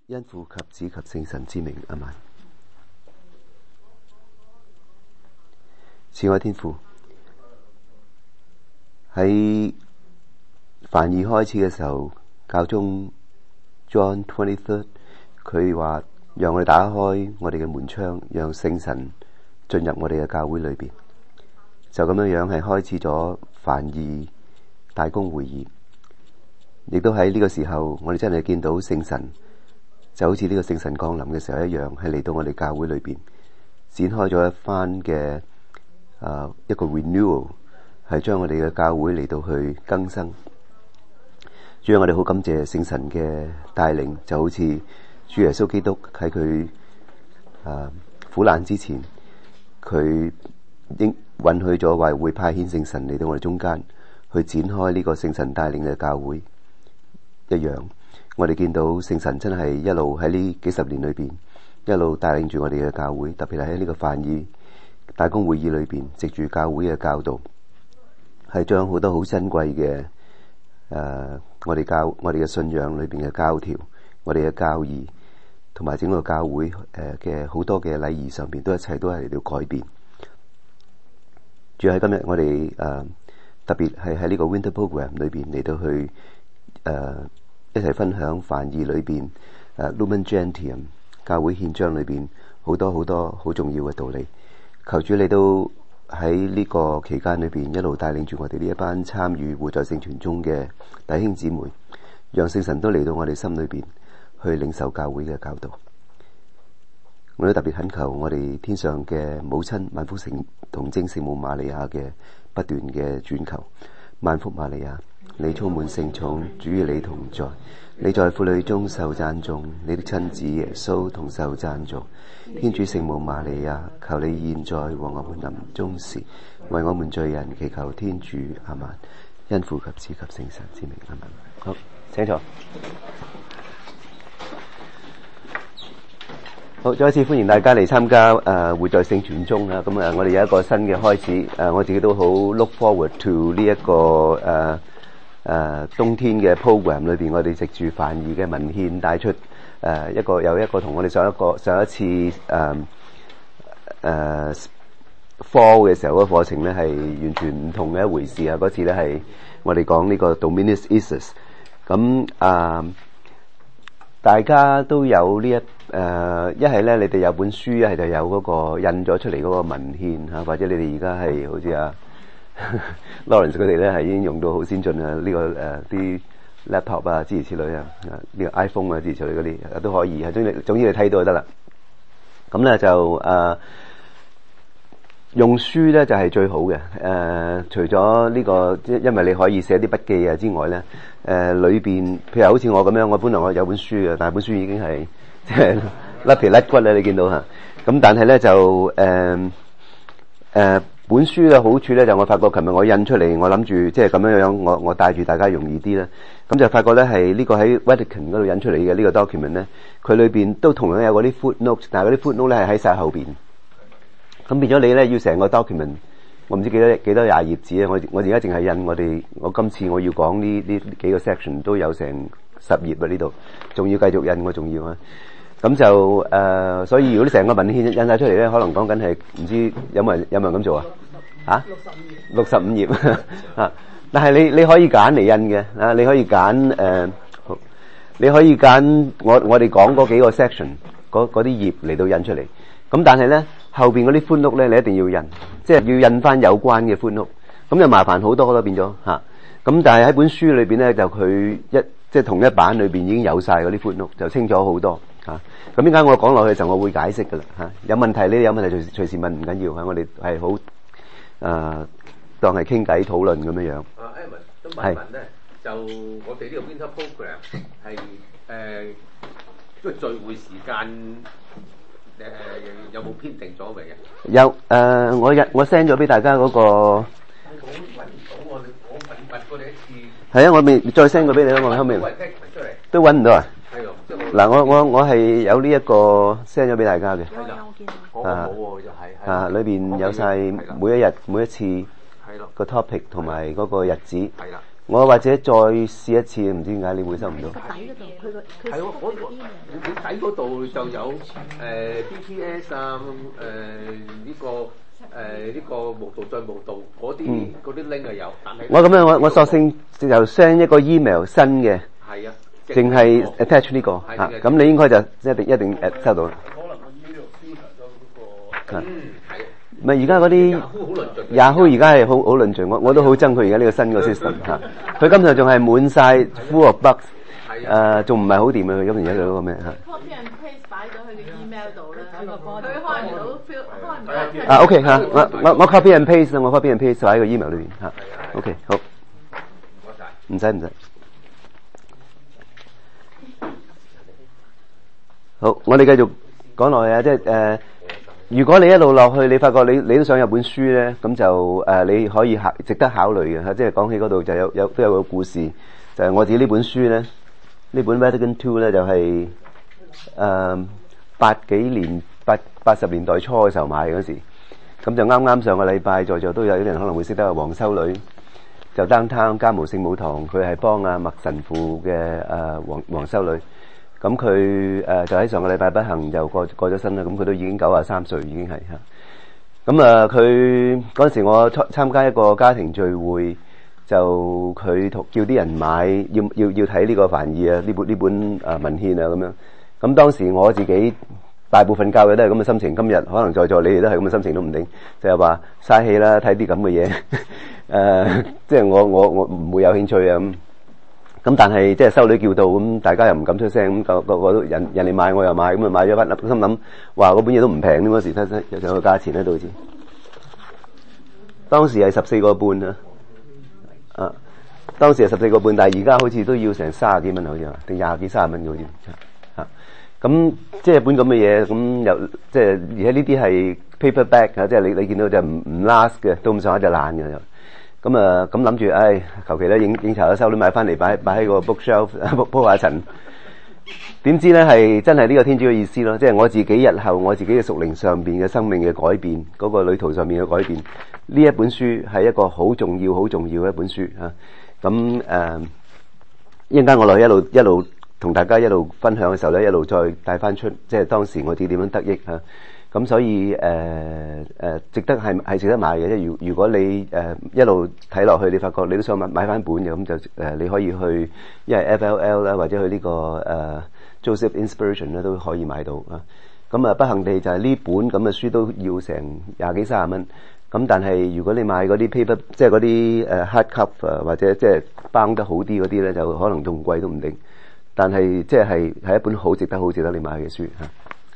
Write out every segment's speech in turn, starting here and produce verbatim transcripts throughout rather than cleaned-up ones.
因父及子及聖神之名，阿們。慈愛天父，喺梵二開始嘅時候，教宗 John twenty-third 佢話讓我哋打開我哋嘅門窗，讓聖神進入我哋嘅教會裏邊。就咁樣樣係開始咗梵二大公會議，亦都喺呢個時候，我哋真係見到聖神就好似呢個聖神降臨嘅時候一樣，係嚟到我哋教會裏邊展開咗一番嘅啊一個 renewal， 係將我哋嘅教會嚟到去更新。主要我哋好感謝聖神嘅帶領，就好似主耶穌基督喺佢啊苦難之前，佢應允許咗話會派遣聖神嚟到我哋中間，去展開呢個聖神帶領嘅教會一樣。我哋見到聖神真係一路喺呢幾十年裏邊，一路帶領住我哋嘅教會，特別係喺呢個梵二大公會議裏邊，藉住教會嘅教導，係將好多好珍貴嘅誒，我哋教我哋嘅信仰裏邊嘅教條，我哋嘅教義，同埋整個教會誒嘅好多嘅禮儀上邊，都一切都係嚟到改變。主要喺今日我哋誒、呃、特別係喺呢個 Winter Program 裏邊嚟到去誒。呃一齊分享梵二裏邊誒 Lumen Gentium 教會憲章裏邊好多好多好重要嘅道理。求主你都喺呢個期間裏邊一路帶領住我哋呢一班參與活在聖傳中嘅弟兄姊妹，讓聖神都嚟到我哋心裏邊去領受教會嘅教導。我都特別懇求我哋天上嘅母親萬福聖童貞聖母瑪利亞嘅不斷嘅轉求。萬福瑪利亞，你充滿聖寵，主與你同在，你在婦女中受讚頌，你的親子耶穌同受讚頌。天主聖母瑪利亞，求你現在和我們臨終時，為我們罪人祈求天主。阿們。因父及子及聖神之名，阿們。好，請坐。好，再一次歡迎大家嚟參加誒活在聖傳中啦。咁啊，我哋有一個新嘅開始。誒，我自己都好 look forward to 呢、這、一個誒誒、uh, uh, 冬天嘅 program 裏邊，我哋藉住梵二嘅文獻帶出誒、uh, 一個有一個同我哋上一個上一次誒誒、uh, uh, fall 嘅時候嘅課程咧係完全唔同嘅一回事啊！嗰次咧係我哋講呢個 Dominus Isus。咁啊，大家都有呢一。誒一係咧，你哋有本書，一係就有嗰個印咗出嚟嗰個文獻嚇，或者你哋而家係好似啊 Lawrence 佢哋咧係已經用到好先進啊，呢、這個誒啲、呃、laptop 啊諸如此類啊，呢、這個 iPhone 啊諸如此類嗰啲都可以，係總之總之你睇到就得啦。咁咧就誒、呃、用書咧就係、是、最好嘅。誒、呃、除咗呢、這個，因為你可以寫啲筆記啊之外咧，誒裏邊譬如好似我咁樣，我本來我有本書嘅，但係本書已經係。即係甩皮甩骨咧，你見到吓。咁但係咧就誒誒、呃呃、本書嘅好處咧，就我發覺琴日我印出嚟，我諗住即係咁樣樣，我我帶住大家容易啲啦。咁就發覺咧係呢個喺 Vatican 嗰度印出嚟嘅呢個 document 咧，佢裏邊都同樣有嗰啲 footnotes， 但係嗰啲 footnote 咧係喺晒後邊。咁變咗你咧要成個 document， 我唔知幾多幾多廿頁紙啊！我我而家淨係印我哋我今次我要講呢呢幾個 section 都有成十頁啊！呢度仲要繼續印，我仲要啊！咁就誒、呃，所以如果你成個文獻印晒出嚟咧，可能講緊係唔知有冇人有冇人咁做啊？嚇，六十五頁啊！但係你你可以揀嚟印嘅啊，你可以揀誒、呃，你可以揀我我哋講嗰幾個 section 嗰嗰啲頁嚟到印出嚟。咁但係咧後邊嗰啲 footnote 咧，你一定要印，即係要印翻有關嘅 footnote。咁就麻煩好多咯，變咗嚇。咁但係喺本書裏邊咧，就佢一即係同一版裏邊已經有晒嗰啲 footnote，就清楚好多。啊，咁點解我講落去就我會解釋噶啦嚇，有問題呢？有問題隨隨時問唔緊要嚇，我哋係好誒當係傾偈討論咁樣樣。啊 Evan 都問一問咧，就我哋呢個 Winter Program 係誒即係聚會時間誒有冇編定咗未嘅？ 有誒、呃，我日我 send 咗俾大家嗰、那個。我揾唔到我我問問過你一次。係啊，我未再 send 過俾你啦，我後面都揾唔到啊。嗱，我我我係有呢一個 send 咗俾大家嘅，啊，啊，裏邊有晒每一日每一次個 topic 同埋嗰個日子， 我或者再試一次，唔知點解你會收唔到。 底嗰度，佢個佢係喎，我我你底嗰度就有誒 B T S 啊，誒呢個誒呢個無道再無道嗰啲嗰啲 link 係有，但係我咁樣我我索性就 send 一個 email 新嘅， 係啊， 淨係 attach 呢個嚇，咁你應該就一定一定誒收到啦。 可能個 email filter 咗嗰個。 嗯，係。 唔係而家嗰啲 Yahoo 而家係好好論盡，我我都好憎佢而家呢個新個 system 嚇。佢今日仲係滿晒 full of bugs， 誒仲唔係好掂啊！佢今日而家嗰個咩嚇 copy and paste 擺咗佢嘅 email 度咧，佢開唔到 feel， 開唔到。 啊 OK 嚇，我我我 copy and paste 啦，我 copy and paste 就喺個 email 裏邊嚇。OK 好，唔使唔使。好，我哋繼續講落去啊，即係誒。如果你一路落去，你發覺你你都想有本書咧，咁就誒、呃、你可以考值得考慮嘅嚇。即係講起嗰度就有有都有個故事，就係、是、我自己呢本書咧，呢本 Vatican Two 咧就係誒八幾年八八十年代初嘅時候買嗰時，咁就啱啱上個禮拜在座都有啲人可能會識得黃修女，就 downtown 嘉模聖母堂，佢係幫阿麥神父嘅誒黃黃修女。咁佢誒就喺上個禮拜不幸就過過咗身啦，咁佢都已經九十三歲，已經係嚇。咁啊，佢嗰陣時我參參加一個家庭聚會，就佢同叫啲人買，要要要睇呢個梵二啊，呢本呢本誒文獻啊咁樣。咁當時我自己大部分教嘅都係咁嘅心情，今日可能在座你哋都係咁嘅心情都唔定，就係話嘥氣啦，睇啲咁嘅嘢，誒，即係我我我唔會有興趣啊咁。咁但係即係修女叫到，咁大家又唔敢出聲，咁個個個都人人哋買我又買，咁啊買咗翻，心諗話嗰本嘢都唔平添，嗰時睇睇有有個價錢喺度好似，當時係十四個半啊，啊，當時係十四個半，但係而家好似都要成三十幾蚊好似啊，定廿幾三十蚊好似嚇，咁即係本咁嘅嘢，咁又即係而且呢啲係 paperback 啊，即係你你見到就唔唔 last 嘅，到咁上下就爛嘅又。咁啊，咁諗住，唉，求其咧影影查咗收，都買翻嚟擺擺喺個 bookshelf 鋪鋪下塵。點知咧係真係呢個天主嘅意思咯，即係我自己日後我自己嘅屬靈上邊嘅生命嘅改變，嗰個旅途上面嘅改變，呢一本書係一個好重要、好重要嘅一本書嚇。咁誒，一陣間我落去一路一路同大家一路分享嘅時候咧，一路再帶翻出，即係當時我自己點樣得益嚇。咁所以誒誒、呃呃，值得係係值得買嘅。即係如如果你誒、呃、一路睇落去，你發覺你都想買買翻本嘅，咁就誒、呃、你可以去，因為 F L L 啦，或者去呢、這個誒、呃、Joseph Inspiration 咧都可以買到啊。咁啊，不幸地就係呢本咁嘅書都要成廿幾三十蚊。咁但係如果你買嗰啲 paper， 即係嗰啲誒 hard cover 或者即係包得好啲嗰啲咧，就可能仲貴都唔定。但係即係係係一本好值得、好值得你買嘅書嚇。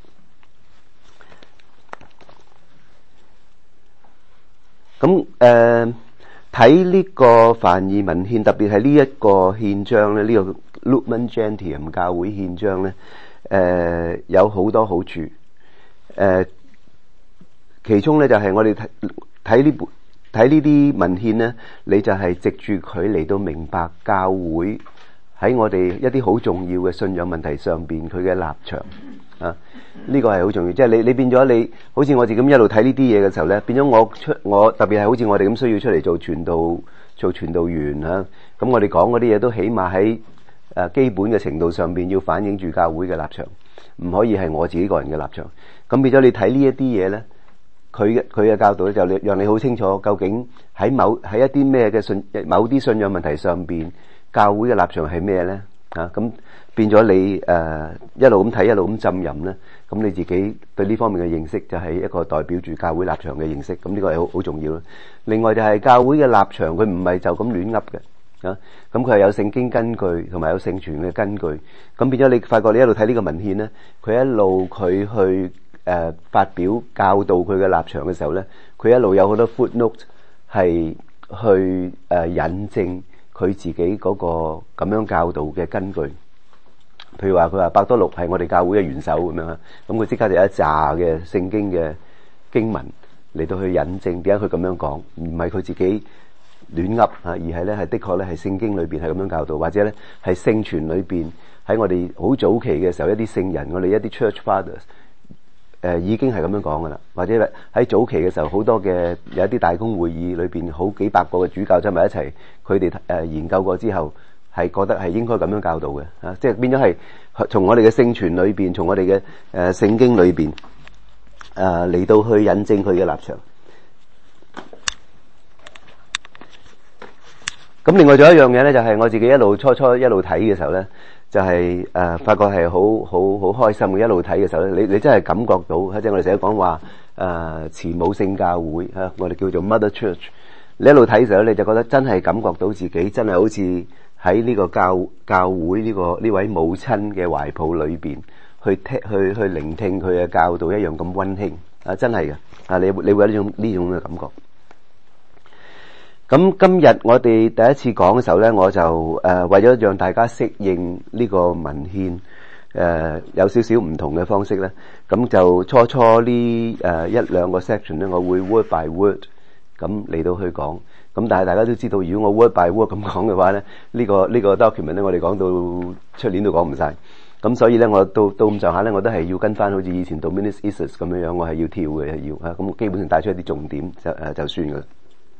咁誒睇呢個梵二文獻，特別係呢一個憲章咧，呢、這個 Lumen Gentium 教會憲章咧，誒、呃、有好多好處。誒、呃、其中咧就係、是、我哋睇睇呢本睇呢啲文獻咧，你就係藉住佢嚟到明白教會喺我哋一啲好重要嘅信仰問題上邊佢嘅立場啊。呢個係好重要，即係你你變咗你，好似我哋咁一路睇呢啲嘢嘅時候咧，變咗我出我特別係好似我哋咁需要出嚟做傳道做傳道員嚇，咁我哋講嗰啲嘢都起碼喺誒基本嘅程度上邊要反映住教會嘅立場，唔可以係我自己個人嘅立場。咁變咗你睇呢一啲嘢咧，佢嘅佢嘅教導咧就讓你好清楚究竟喺某喺一啲咩嘅信某啲信仰問題上邊，教會嘅立場係咩咧？啊咁變咗你誒、呃、一路咁睇一路咁浸淫咧，咁你自己對呢方面嘅認識就係一個代表住教會立場嘅認識，咁呢個係好好重要咯。另外就係教會嘅立場，佢唔係就咁亂噏嘅啊，咁佢係有聖經根據同埋有聖傳嘅根據，咁變咗你發覺你一路睇呢個文獻咧，佢一路佢去誒、呃、發表教導佢嘅立場嘅時候咧，佢一路有好多 footnote 係去誒、呃、引證佢自己嗰個咁樣教導嘅根據。譬如話佢話伯多祿係我哋教會嘅元首咁樣，咁佢即刻就有一紮嘅聖經嘅經文嚟到去引證點解佢咁樣講，唔係佢自己亂噏啊，而係咧係的確咧係聖經裏邊係咁樣教導，或者咧係聖傳裏邊喺我哋好早期嘅時候一啲聖人，我哋一啲 church fathers 誒已經係咁樣講噶啦，或者喺早期嘅時候，好多嘅有一啲大公會議裏邊，好幾百個嘅主教走埋一齊，佢哋誒研究過之後，係覺得係應該咁樣教導嘅啊，即係變咗係從我哋嘅聖傳裏邊，從我哋嘅誒聖經裏邊誒嚟到去引證佢嘅立場。咁另外仲有一樣嘢咧，就係我自己一路初初一路睇嘅時候咧。就係、是、誒、呃，發覺係好好好開心嘅。一路睇嘅時候咧，你你真係感覺到，即係我哋成日講話誒慈母聖教會嚇、啊，我哋叫做 Mother Church。你一路睇嘅時候，你就覺得真係感覺到自己真係好似喺呢個教教會呢、這個呢位母親嘅懷抱裏邊去聽去去聆聽佢嘅教導一樣咁溫馨啊！真係嘅啊，你你會有呢種呢種嘅感覺。咁今日我哋第一次講嘅時候咧，我就誒、呃、為咗讓大家適應呢個文獻，誒、呃、有少少唔同嘅方式咧，咁就初初呢誒、呃、一兩個 section 咧，我會 word by word 咁嚟到去講。咁但係大家都知道，如果我 word by word 咁講嘅話咧，呢、這個呢、這個 document 咧，我哋講到出年都講唔晒。咁所以咧，我到到咁上下咧，我都係要跟翻好似以前 Dominus Isus 咁樣樣，我係要跳嘅，要啊。咁基本上帶出一啲重點就誒就算㗎。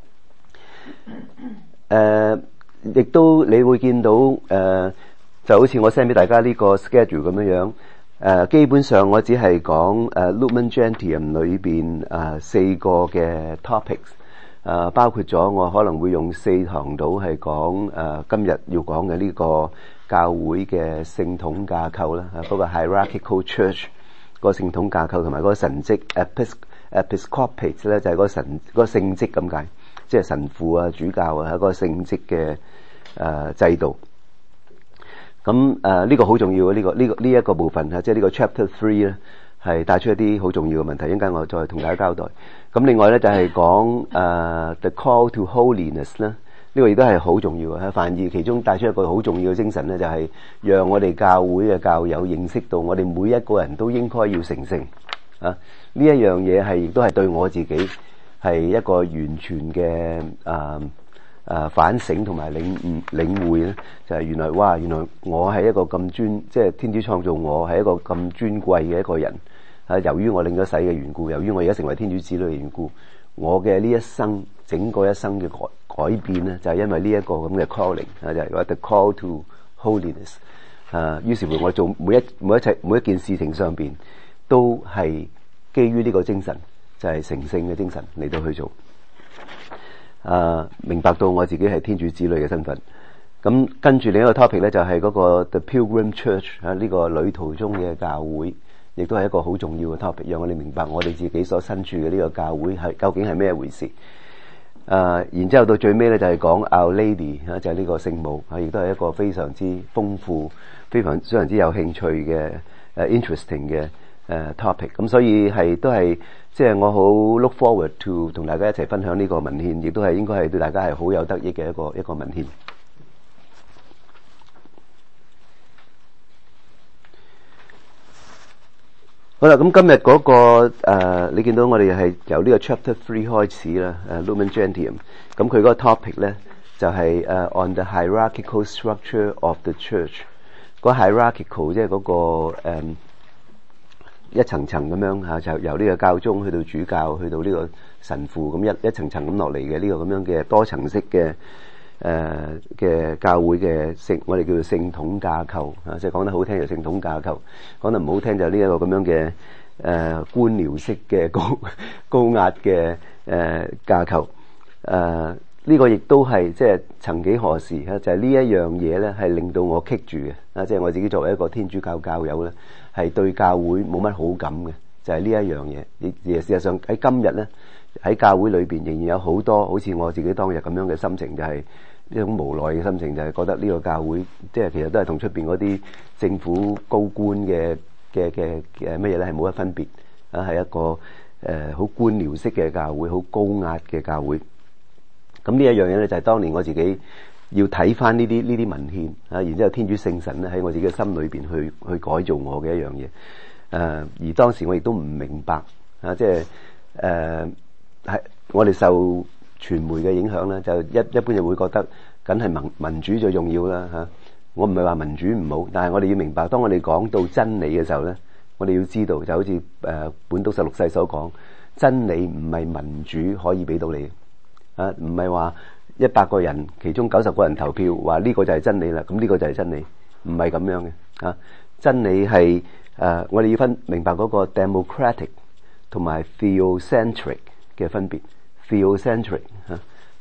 誒、呃，亦都你會見到誒、呃，就好似我 send 俾大家呢個 schedule 咁樣樣。誒、呃，基本上我只係講誒 Lumen Gentium 裏邊誒、呃、四個嘅 topics，誒、呃、包括咗我可能會用四堂到係講誒今日要講嘅呢個教會嘅聖統架構啦，嗰、那個 hierarchical church 個聖統架構同埋嗰個神職 epis episcopate 咧就係嗰個神嗰、那個聖職咁解。即係神父啊、主教啊，係一個聖職嘅誒制度。咁誒呢個好重要嘅呢、這個呢、這個呢一、這個部分嚇，即係呢個 chapter three 咧，係帶出一啲好重要嘅問題。一陣間我再同大家交代。咁另外咧就係、是、講誒、uh, the call to holiness 咧，呢個亦都係好重要嘅。梵二其中帶出一個好重要嘅精神咧，就係、是、讓我哋教會嘅教友認識到，我哋每一個人都應該要成聖啊！呢一樣嘢係亦都係對我自己。係一個完全嘅誒誒反省同埋領悟領會咧，就係、是、原來哇，原來我係一個咁尊，即係天主創造我係一個咁尊貴嘅一個人。啊，由於我領咗洗嘅緣故，由於我而家成為天主子女嘅緣故，我嘅呢一生整個一生嘅改改變咧，就係、是、因為呢一個咁嘅 calling 啊，就係話 the call to holiness。啊，於是乎我做每一每一切每一件事情上邊，都係基於呢個精神。就係成聖嘅精神嚟到去做，啊，明白到我自己係天主子女嘅身份。咁跟住另一個 topic 咧，就係、是、嗰個 The Pilgrim Church 啊，呢個旅途中嘅教會，亦都係一個好重要嘅 topic，讓我哋明白我哋自己所身處嘅呢個教會係究竟係咩回事。啊，然之後到最尾咧就係講 Our Lady 啊，就係、是、呢個聖母啊，亦都係一個非常之豐富、非常非常之有興趣嘅誒、uh, interesting 嘅。誒 topic 咁，所以係都係即係我好 look forward to 同大家一齊分享呢個文獻，亦都係應該係對大家係好有得益嘅一個一個文獻。好啦，咁今日嗰個誒，你見到我哋係由呢個 chapter three 開始啦，誒 Lumen Gentium，咁佢嗰個 topic 咧就係誒 on the hierarchical structure of the church。嗰 hierarchical 即係嗰個誒。一層層咁樣嚇，就由呢個教宗去到主教，去到呢個神父，咁一一層層咁落嚟嘅呢個咁樣嘅多層式嘅誒嘅教會嘅聖，我哋叫做聖統架構啊，即係講得好聽就聖統架構，講得唔好聽就呢一個咁樣嘅誒、呃、官僚式嘅高高壓嘅誒、呃、架構。誒、呃、呢、這個亦都係即係曾幾何時啊，就係、是、呢一樣嘢咧，係令到我棘住嘅啊，即係我自己作為一個天主教教友咧。係對教會冇乜好感嘅，就係、是、呢一樣嘢。而事實上喺今日咧，喺教會裏邊仍然有好多好似我自己當日咁樣嘅心情，就係、是、呢種無奈嘅心情，就係、是、覺得呢個教會即係其實都係同出邊嗰啲政府高官嘅嘅嘅嘅乜嘢咧係冇乜分別啊，係一個誒好、呃、官僚式嘅教會，好高壓嘅教會。咁呢一樣嘢咧就係、是、當年我自己。要睇翻呢啲呢啲文獻啊，然之後天主聖神咧喺我自己嘅心裏邊去去改造我嘅一樣嘢。誒、呃，而當時我亦都唔明白啊，即係誒係我哋受傳媒嘅影響咧，就一一般就會覺得梗係民民主最重要啦嚇、啊。我唔係話民主唔好，但係我哋要明白，當我哋講到真理嘅時候咧， 我哋要知道，就好似誒、呃、本篤十六世所講，真理唔係民主可以俾到你啊，唔係話一百個人其中九十個人投票話呢個就係真理啦，咁呢個就係真理，唔係咁樣嘅啊。真理係誒、呃，我哋要分明白嗰個 democratic 同埋 theocentric 嘅分別。theocentric 嚇、啊。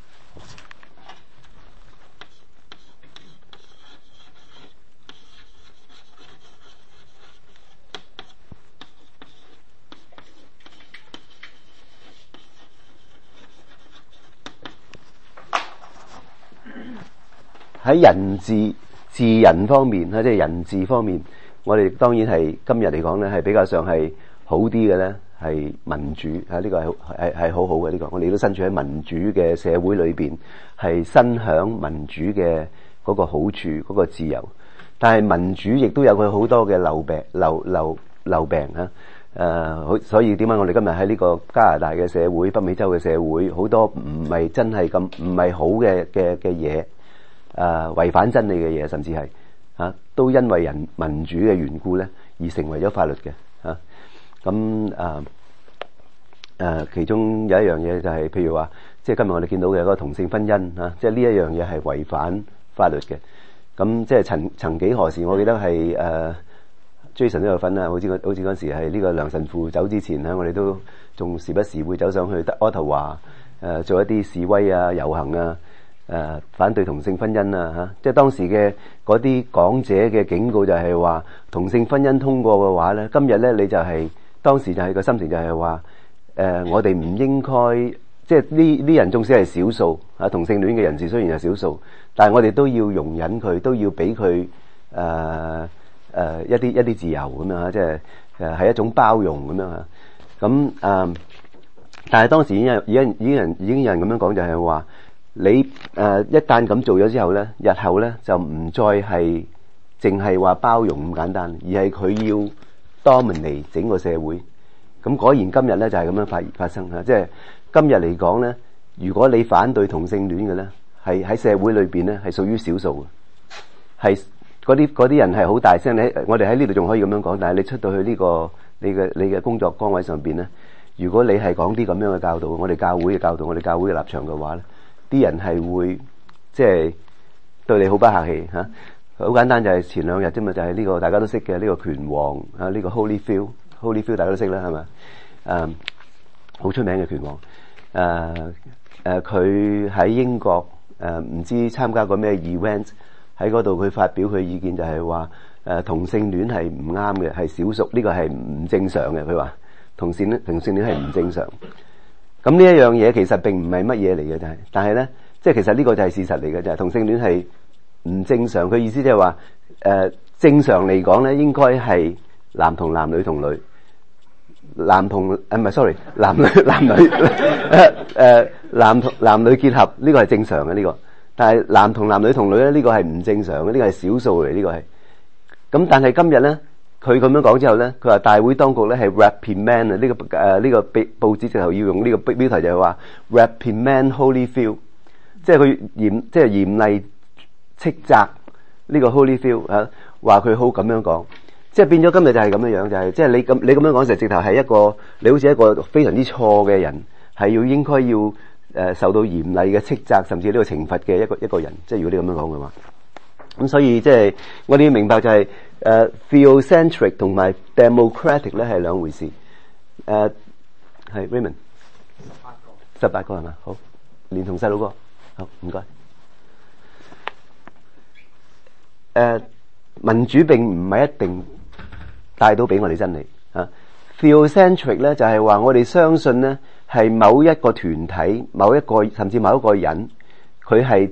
喺人治治人方面，即係人治方面，我哋當然係今日嚟講咧，係比較上係好啲嘅咧，係民主啊！呢個係係係好好嘅呢個，我哋都身處喺民主嘅社會裏邊，係身享民主嘅嗰個好處，嗰個自由。但係民主亦都有佢好多嘅漏病、漏漏漏病啊！誒，好，所以點解我哋今日喺呢個加拿大嘅社會、北美洲嘅社會，好多唔係真係咁唔係好嘅嘅嘅嘢。誒、呃、違反真理嘅嘢，甚至係嚇、啊、都因為人民主嘅緣故咧，而成為咗法律嘅嚇。咁誒誒，其中有一樣嘢就係、是，譬如話，即係今日我哋見到嘅嗰個同性婚姻嚇、啊，即係呢一樣嘢係違反法律嘅。咁即係曾曾幾何時，我記得係誒、呃、Jason 都有份啦，好似好似嗰陣時係呢個梁神父走之前咧，我哋都仲時不時會走上去渥太華誒做一啲示威啊、遊行啊。誒、呃、反對同性婚姻啊嚇，即係當時嘅嗰啲講者嘅警告就係話同性婚姻通過嘅話咧，今日咧你就係、是、當時就係個心情就係話誒，我哋唔應該即係呢呢人縱使係少數啊，同性戀嘅人士雖然係少數，但係我哋都要容忍佢，都要俾佢誒誒一啲一啲自由咁樣嚇，即係誒係一種包容咁樣嚇。咁誒、呃，但係當時已經有已經已經人已經有人咁樣講，就係話。你誒、呃、一旦咁做咗之後咧，日後咧就唔再係淨係話包容咁簡單，而係佢要 dominate 整個社會。咁果然今日咧就係、是、咁樣發發生嚇，即係今日嚟講咧，如果你反對同性戀嘅咧，係喺社會裏邊咧係屬於少數嘅，係嗰啲嗰啲人係好大聲。你我哋喺呢度仲可以咁樣講，但係你出到去呢、這個你嘅你嘅工作崗位上邊咧，如果你係講啲咁樣嘅教導，我哋教會嘅教導，我哋教會嘅立場嘅話咧。啲人係會即係對你好不客氣嚇，好簡單就係前兩日啫嘛，就係、是、呢個大家都識嘅呢、這個拳王啊，呢、這個 Holyfield，Holyfield 大家都識啦係咪？誒好、啊、出名嘅拳王，誒誒佢喺英國誒唔、啊、知參加過咩 event， 喺嗰度佢發表佢意見就係話誒同性戀係唔啱嘅，係少數，呢、這個係唔正常嘅。佢話同性同性戀係唔正常。咁呢一樣嘢其實並唔係乜嘢嚟嘅，就係，但係咧，即係其實呢個就係事實嚟嘅，就係同性戀係唔正常。佢意思即係話，誒正常嚟講咧，應該係男同男、女同女，男同誒唔係 sorry， 男女男女誒誒男同男女結合呢個係正常嘅呢個，但係男同男女同女咧呢個係唔正常嘅，呢個係少數嚟，呢個係。咁但係今日咧。佢咁樣講之後咧，佢話大會當局咧係 reprimand 啊，呢個誒呢個報報紙直頭要用呢個標題就係話 reprimand Holyfield，即係佢嚴即係嚴厲斥責呢個 Holyfield啊，話佢好咁樣講，即係變咗今日就係咁樣樣，就係即係你咁你咁樣講就直頭係一個你好似一個非常之錯嘅人，係要應該要誒受到嚴厲嘅斥責，甚至呢個懲罰嘅一個一個人，即係如果你咁樣講嘅話，咁所以即係我哋要明白就係。誒、uh, theocentric 同埋 democratic 咧係兩回事。誒係 Raymond 十八個，十八個係嘛？好，連同細佬哥，好唔該。誒、uh, 民主並唔係一定帶到俾我哋真理啊。theocentric 咧就係、是、話我哋相信咧係某一個團體、某一個甚至某一個人，佢係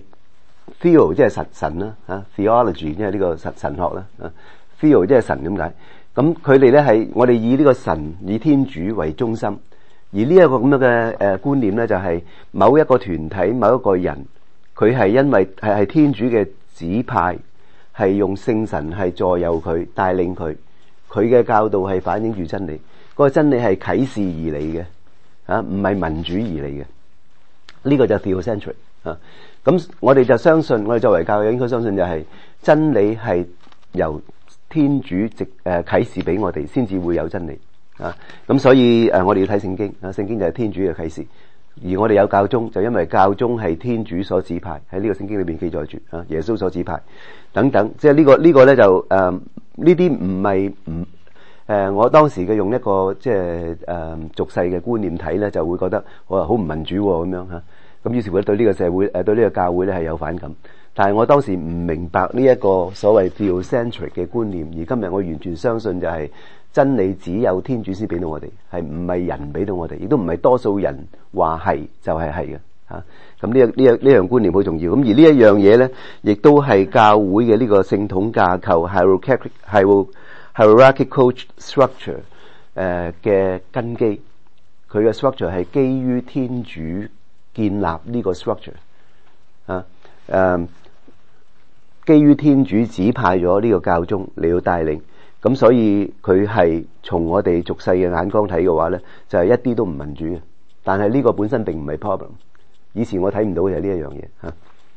theo 即係神神啦嚇 ，theology 即係呢個神神學啦啊。theo 即係神咁解，咁佢哋咧係我哋以呢個神以天主為中心，而呢一個咁樣嘅誒觀念咧就係某一個團體某一個人，佢係因為係係天主嘅指派，係用聖神係助佑佢帶領佢，佢嘅教導係反映住真理，嗰個真理係啟示而嚟嘅，啊唔係民主而嚟嘅，呢個就 theocentric 啊，咁我哋就相信，我哋作為教友應該相信就係真理係由天主直誒啟示俾我哋，先至會有真理啊。咁所以誒、呃，我哋要睇聖經啊，聖經就係天主嘅啟示。而我哋有教宗，就因為教宗係天主所指派，喺呢個聖經裏邊記載住啊，耶穌所指派等等，即係呢個呢個咧就誒呢啲唔係唔誒，我當時嘅用一個即係誒俗世嘅觀念睇咧，就會覺得我話好唔民主咁樣吓，咁於是乎對呢個社會誒對呢個教會咧係有反感。但係我當時唔明白呢一個所謂 theocentric 嘅觀念，而今日我完全相信就係真理只有天主先俾到我哋，係唔係人俾到我哋，亦都唔係多數人話係就係係嘅吓。咁呢呢樣呢樣觀念好重要。咁而呢一樣嘢咧，亦都係教會嘅呢個聖統架構 hierarchical hierarchical structure 誒嘅根基。佢嘅 structure 係基於天主建立呢個 structure 啊誒。基於天主指派咗呢個教宗嚟到帶領，咁所以佢係從我哋俗世嘅眼光睇嘅話咧，就係、是、一啲都唔民主嘅。但係呢個本身並唔係 problem。以前我睇唔到嘅係呢一樣嘢嚇。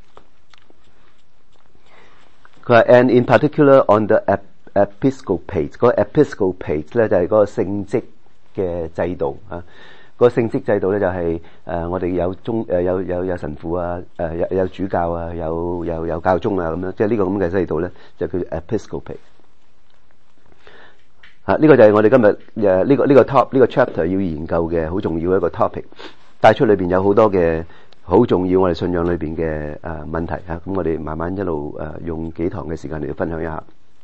佢話 and in particular on the episcopate，嗰個 episcopate 咧就係嗰個聖職嘅制度啊。個聖職制度咧就係、是、誒、呃、我哋有宗誒有有有神父啊，誒、呃、有有主教啊，有有有教宗啊咁樣，即係呢個咁嘅制度咧就叫 episcopate。啊，呢、這個就係我哋今日誒呢個呢、這個 top 呢個 chapter 要研究嘅好重要嘅一個 topic， 帶出裏邊有好多嘅好重要我哋信仰裏邊嘅誒問題啊。咁我哋慢慢一路誒、呃、用幾堂嘅時間嚟分享一下。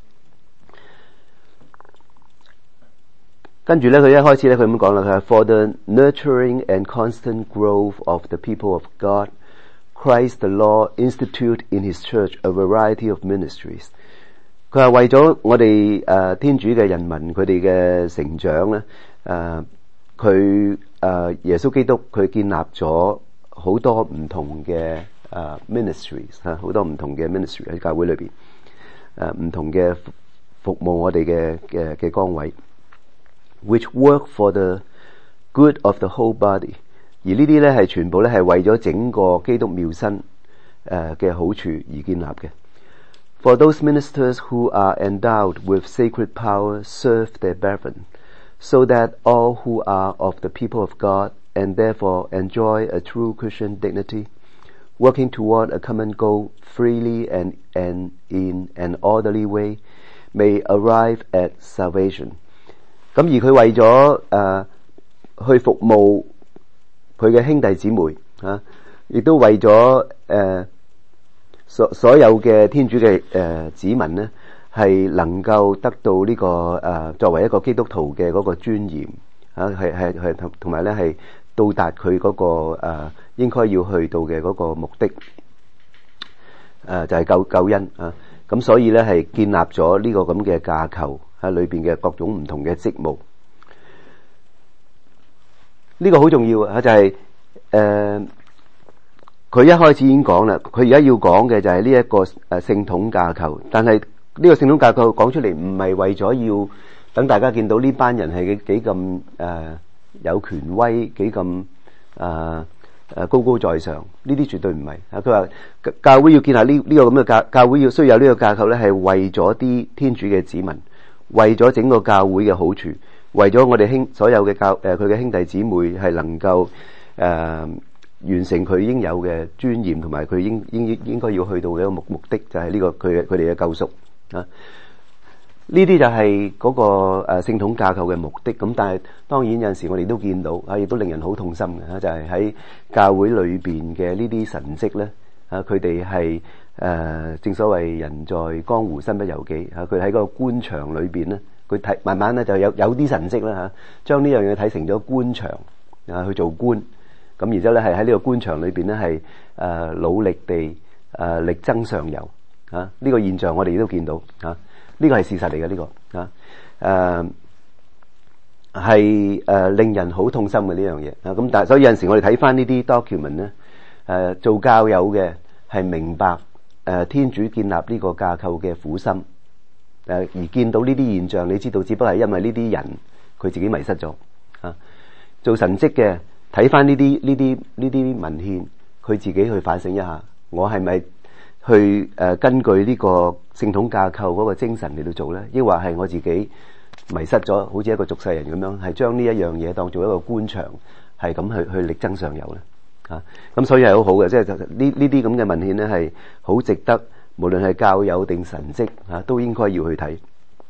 跟住咧，佢一開始咧，佢咁講啦，佢係 For the nurturing and constant growth of the people of God, Christ the Lord institute in His Church a variety of ministries。佢係為咗我哋誒、呃、天主嘅人民佢哋嘅成長咧，誒佢誒耶穌基督佢建立咗好多唔同嘅誒、呃、ministries 嚇、啊，好多唔同嘅 ministry 喺教會裏邊誒唔同嘅服務我哋嘅嘅嘅崗位。Which work for the good of the whole body， 而呢啲咧係全部咧係為咗整個基督妙身誒嘅好處而建立嘅。For those ministers who are endowed with sacred power serve their brethren, so that all who are of the people of God and therefore enjoy a true Christian dignity, working toward a common goal freely and and in an orderly way, may arrive at salvation。咁而佢為咗誒、呃、去服務佢嘅兄弟姊妹啊，亦都為咗誒、呃、所所有嘅天主嘅誒、呃、子民咧，係能夠得到呢、這個誒、呃、作為一個基督徒嘅嗰個尊嚴啊，係係係同同埋咧係到達佢嗰個誒、呃、應該要去到嘅嗰個目的誒、呃、就係、是、救救恩啊。咁所以咧係建立咗呢個咁嘅架構。喺裏邊嘅各種唔同嘅職務，呢、這個好重要啊！就係、是、誒，佢、呃、一開始已經講啦，佢而家要講嘅就係呢一個誒聖統架構。但係呢個聖統架構講出嚟唔係為咗要等大家見到呢班人係幾幾咁誒有權威，幾咁誒誒高高在上。呢啲絕對唔係啊！佢話教會要建立呢呢個咁嘅教，教會要需要有呢個架構咧，係為咗啲天主嘅子民。為咗整個教會嘅好處，為咗我哋兄所有嘅教誒佢嘅兄弟姊妹係能夠誒、呃、完成佢應有嘅尊嚴同埋佢應應應該要去到嘅一個目目的，就係呢、這個佢佢哋嘅救贖啊！呢啲就係嗰、那個誒、呃、聖統架構嘅目的。咁但係當然有陣時我哋都見到啊，亦都令人好痛心嘅，就係、是、喺教會裏邊嘅呢啲神蹟咧啊，佢哋係。誒、呃，正所謂人在江湖身不由己嚇，佢喺個官場裏邊咧，佢睇慢慢咧就有有啲神蹟啦嚇，將呢樣嘢睇成咗官場啊去做官，咁然之後咧係喺呢個官場裏邊咧係誒努力地誒、呃、力爭上游嚇，呢、啊這個現象我哋亦都見到嚇，呢、啊這個係事實嚟嘅呢個嚇誒係誒令人好痛心嘅呢樣嘢啊，咁但係所以有陣時我哋睇翻呢啲 document 咧誒做教友嘅係明白。誒天主建立呢個架構嘅苦心，誒而見到呢啲現象，你知道只不過係因為呢啲人佢自己迷失咗啊。做神蹟嘅睇翻呢啲呢啲呢啲文獻，佢自己去反省一下，我係咪去誒根據呢個聖統架構嗰個精神嚟到做咧，抑或係我自己迷失咗，好似一個俗世人咁樣，係將呢一樣嘢當做一個官場，係咁去去力爭上游咧？啊，咁所以係好好嘅，即係呢呢啲咁嘅文獻咧，係好值得，無論係教友定神職啊，都應該要去睇。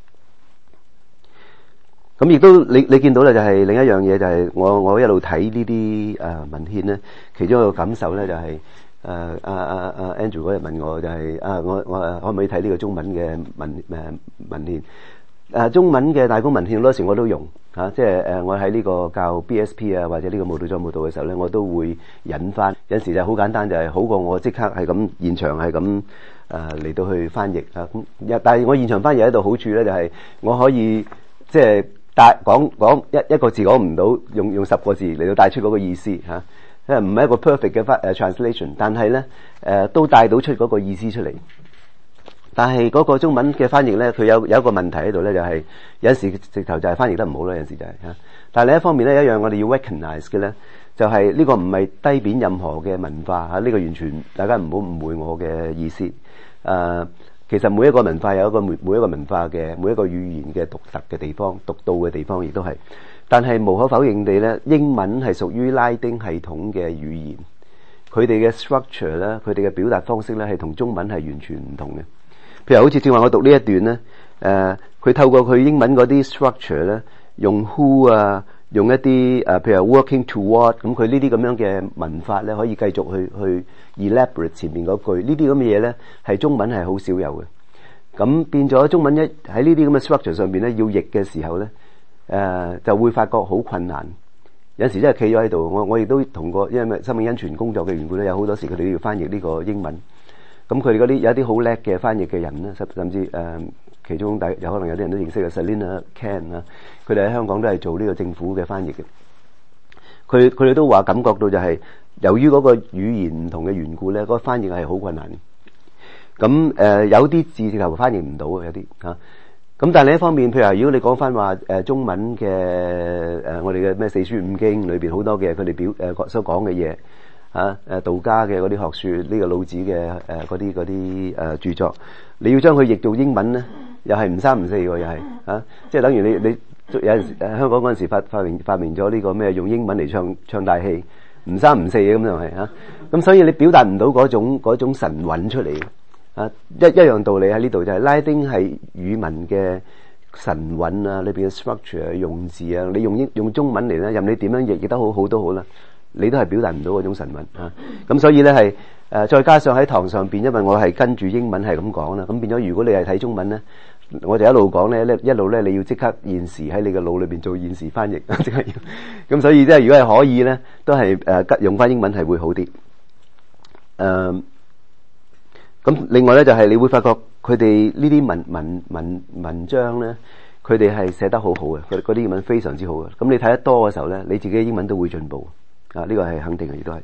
咁亦都你你見到咧，就係另一樣嘢，就係我我一路睇呢啲誒文獻咧，其中一個感受咧就係誒阿阿阿 Andrew 嗰日問我，就係啊我我可唔可以睇呢個中文嘅文誒文獻？誒中文嘅大公文獻好多時我都用嚇，即係誒我喺呢個教 B S P 啊或者呢個舞蹈再舞蹈嘅時候咧，我都會引翻。有時就好簡單，就係好過我即刻係咁現場係咁誒嚟到去翻譯啊。咁但係我現場翻譯喺度好處咧，就係我可以即係帶講講一一個字講唔到，用用十個字嚟到帶出嗰個意思嚇。因為唔係一個 perfect 嘅翻誒 translation，但係咧誒都帶到出嗰個意思出嚟。但係嗰個中文嘅翻譯咧，佢有有一個問題喺度咧，就係、是、有時直頭就係翻譯得唔好啦，有時就係、是、嚇。但係另一方面咧，一樣我哋要 recognize 嘅咧，就係、是、呢個唔係低貶任何嘅文化嚇，呢、這個完全大家唔好誤會我嘅意思。誒、呃，其實每一個文化有一個每每一個文化嘅每一個語言嘅獨特嘅地方、獨到嘅地方，亦都係。但係無可否認地咧，英文係屬於拉丁系統嘅語言，佢哋嘅 structure 咧，佢哋嘅表達方式咧，係同中文係完全唔同嘅。譬如好似正話我讀呢一段咧，誒、呃，佢透過佢英文嗰啲 structure 咧，用 who 啊，用一啲誒、呃，譬如 working toward，咁佢呢啲咁樣嘅文法咧，可以繼續去去 elaborate 前面嗰句，呢啲咁嘅嘢咧，係中文係好少有嘅。咁變咗中文一喺呢啲咁嘅 structure 上邊咧，要譯嘅時候咧，誒、呃，就會發覺好困難。有時真係企咗喺度，我我亦都同過，因為生命恩泉工作嘅緣故咧，有好多時佢哋都要翻譯呢個英文。咁佢哋嗰啲有啲好叻嘅翻譯嘅人咧，甚至誒、呃、其中大有可能有啲人都認識嘅 Selina Can 啊，佢哋喺香港都係做呢個政府嘅翻譯嘅。佢佢哋都話感覺到就係、是、由於嗰個語言唔同嘅緣故咧，嗰、那個翻譯係好困難嘅。咁誒、呃、有啲字直頭翻譯唔到嘅，有啲嚇。咁、啊、但係另一方面，譬如話如果你講翻話誒中文嘅誒、呃、我哋嘅咩四書五經裏邊好多嘅佢哋表誒、呃、所講嘅嘢。啊！誒道家嘅嗰啲學説，呢、這個老子嘅誒嗰啲嗰啲誒著作，你要將佢譯做英文咧，又係唔三唔四喎，又係啊！即係等於你你有陣時誒香港嗰陣時發發明發明咗呢個咩用英文嚟唱唱大戲，唔三唔四嘅咁就係啊！咁所以你表達唔到嗰種嗰種神韻出嚟啊！一一樣道理喺呢度就係、是、拉丁係語文嘅神韻啊，裏邊嘅 structure 用字啊，你用英用中文嚟咧，任你點樣譯譯得好好都好啦。你都係表達唔到嗰種神韻啊！咁所以咧係誒，再加上喺堂上邊，因為我係跟住英文係咁講啦，咁變咗如果你係睇中文咧，我就一路講咧，一路咧你要即刻現時喺你嘅腦裏邊做現時翻譯，即刻要。咁所以即係如果係可以咧，都係誒用翻英文係會好啲。誒、呃，咁另外咧就係、是、你會發覺佢哋呢啲文文文文章咧，佢哋係寫得好好嘅，佢嗰啲英文非常之好嘅。咁你睇得多嘅時候咧，你自己嘅英文都會進步。啊！呢、這個係肯定嘅，亦都係。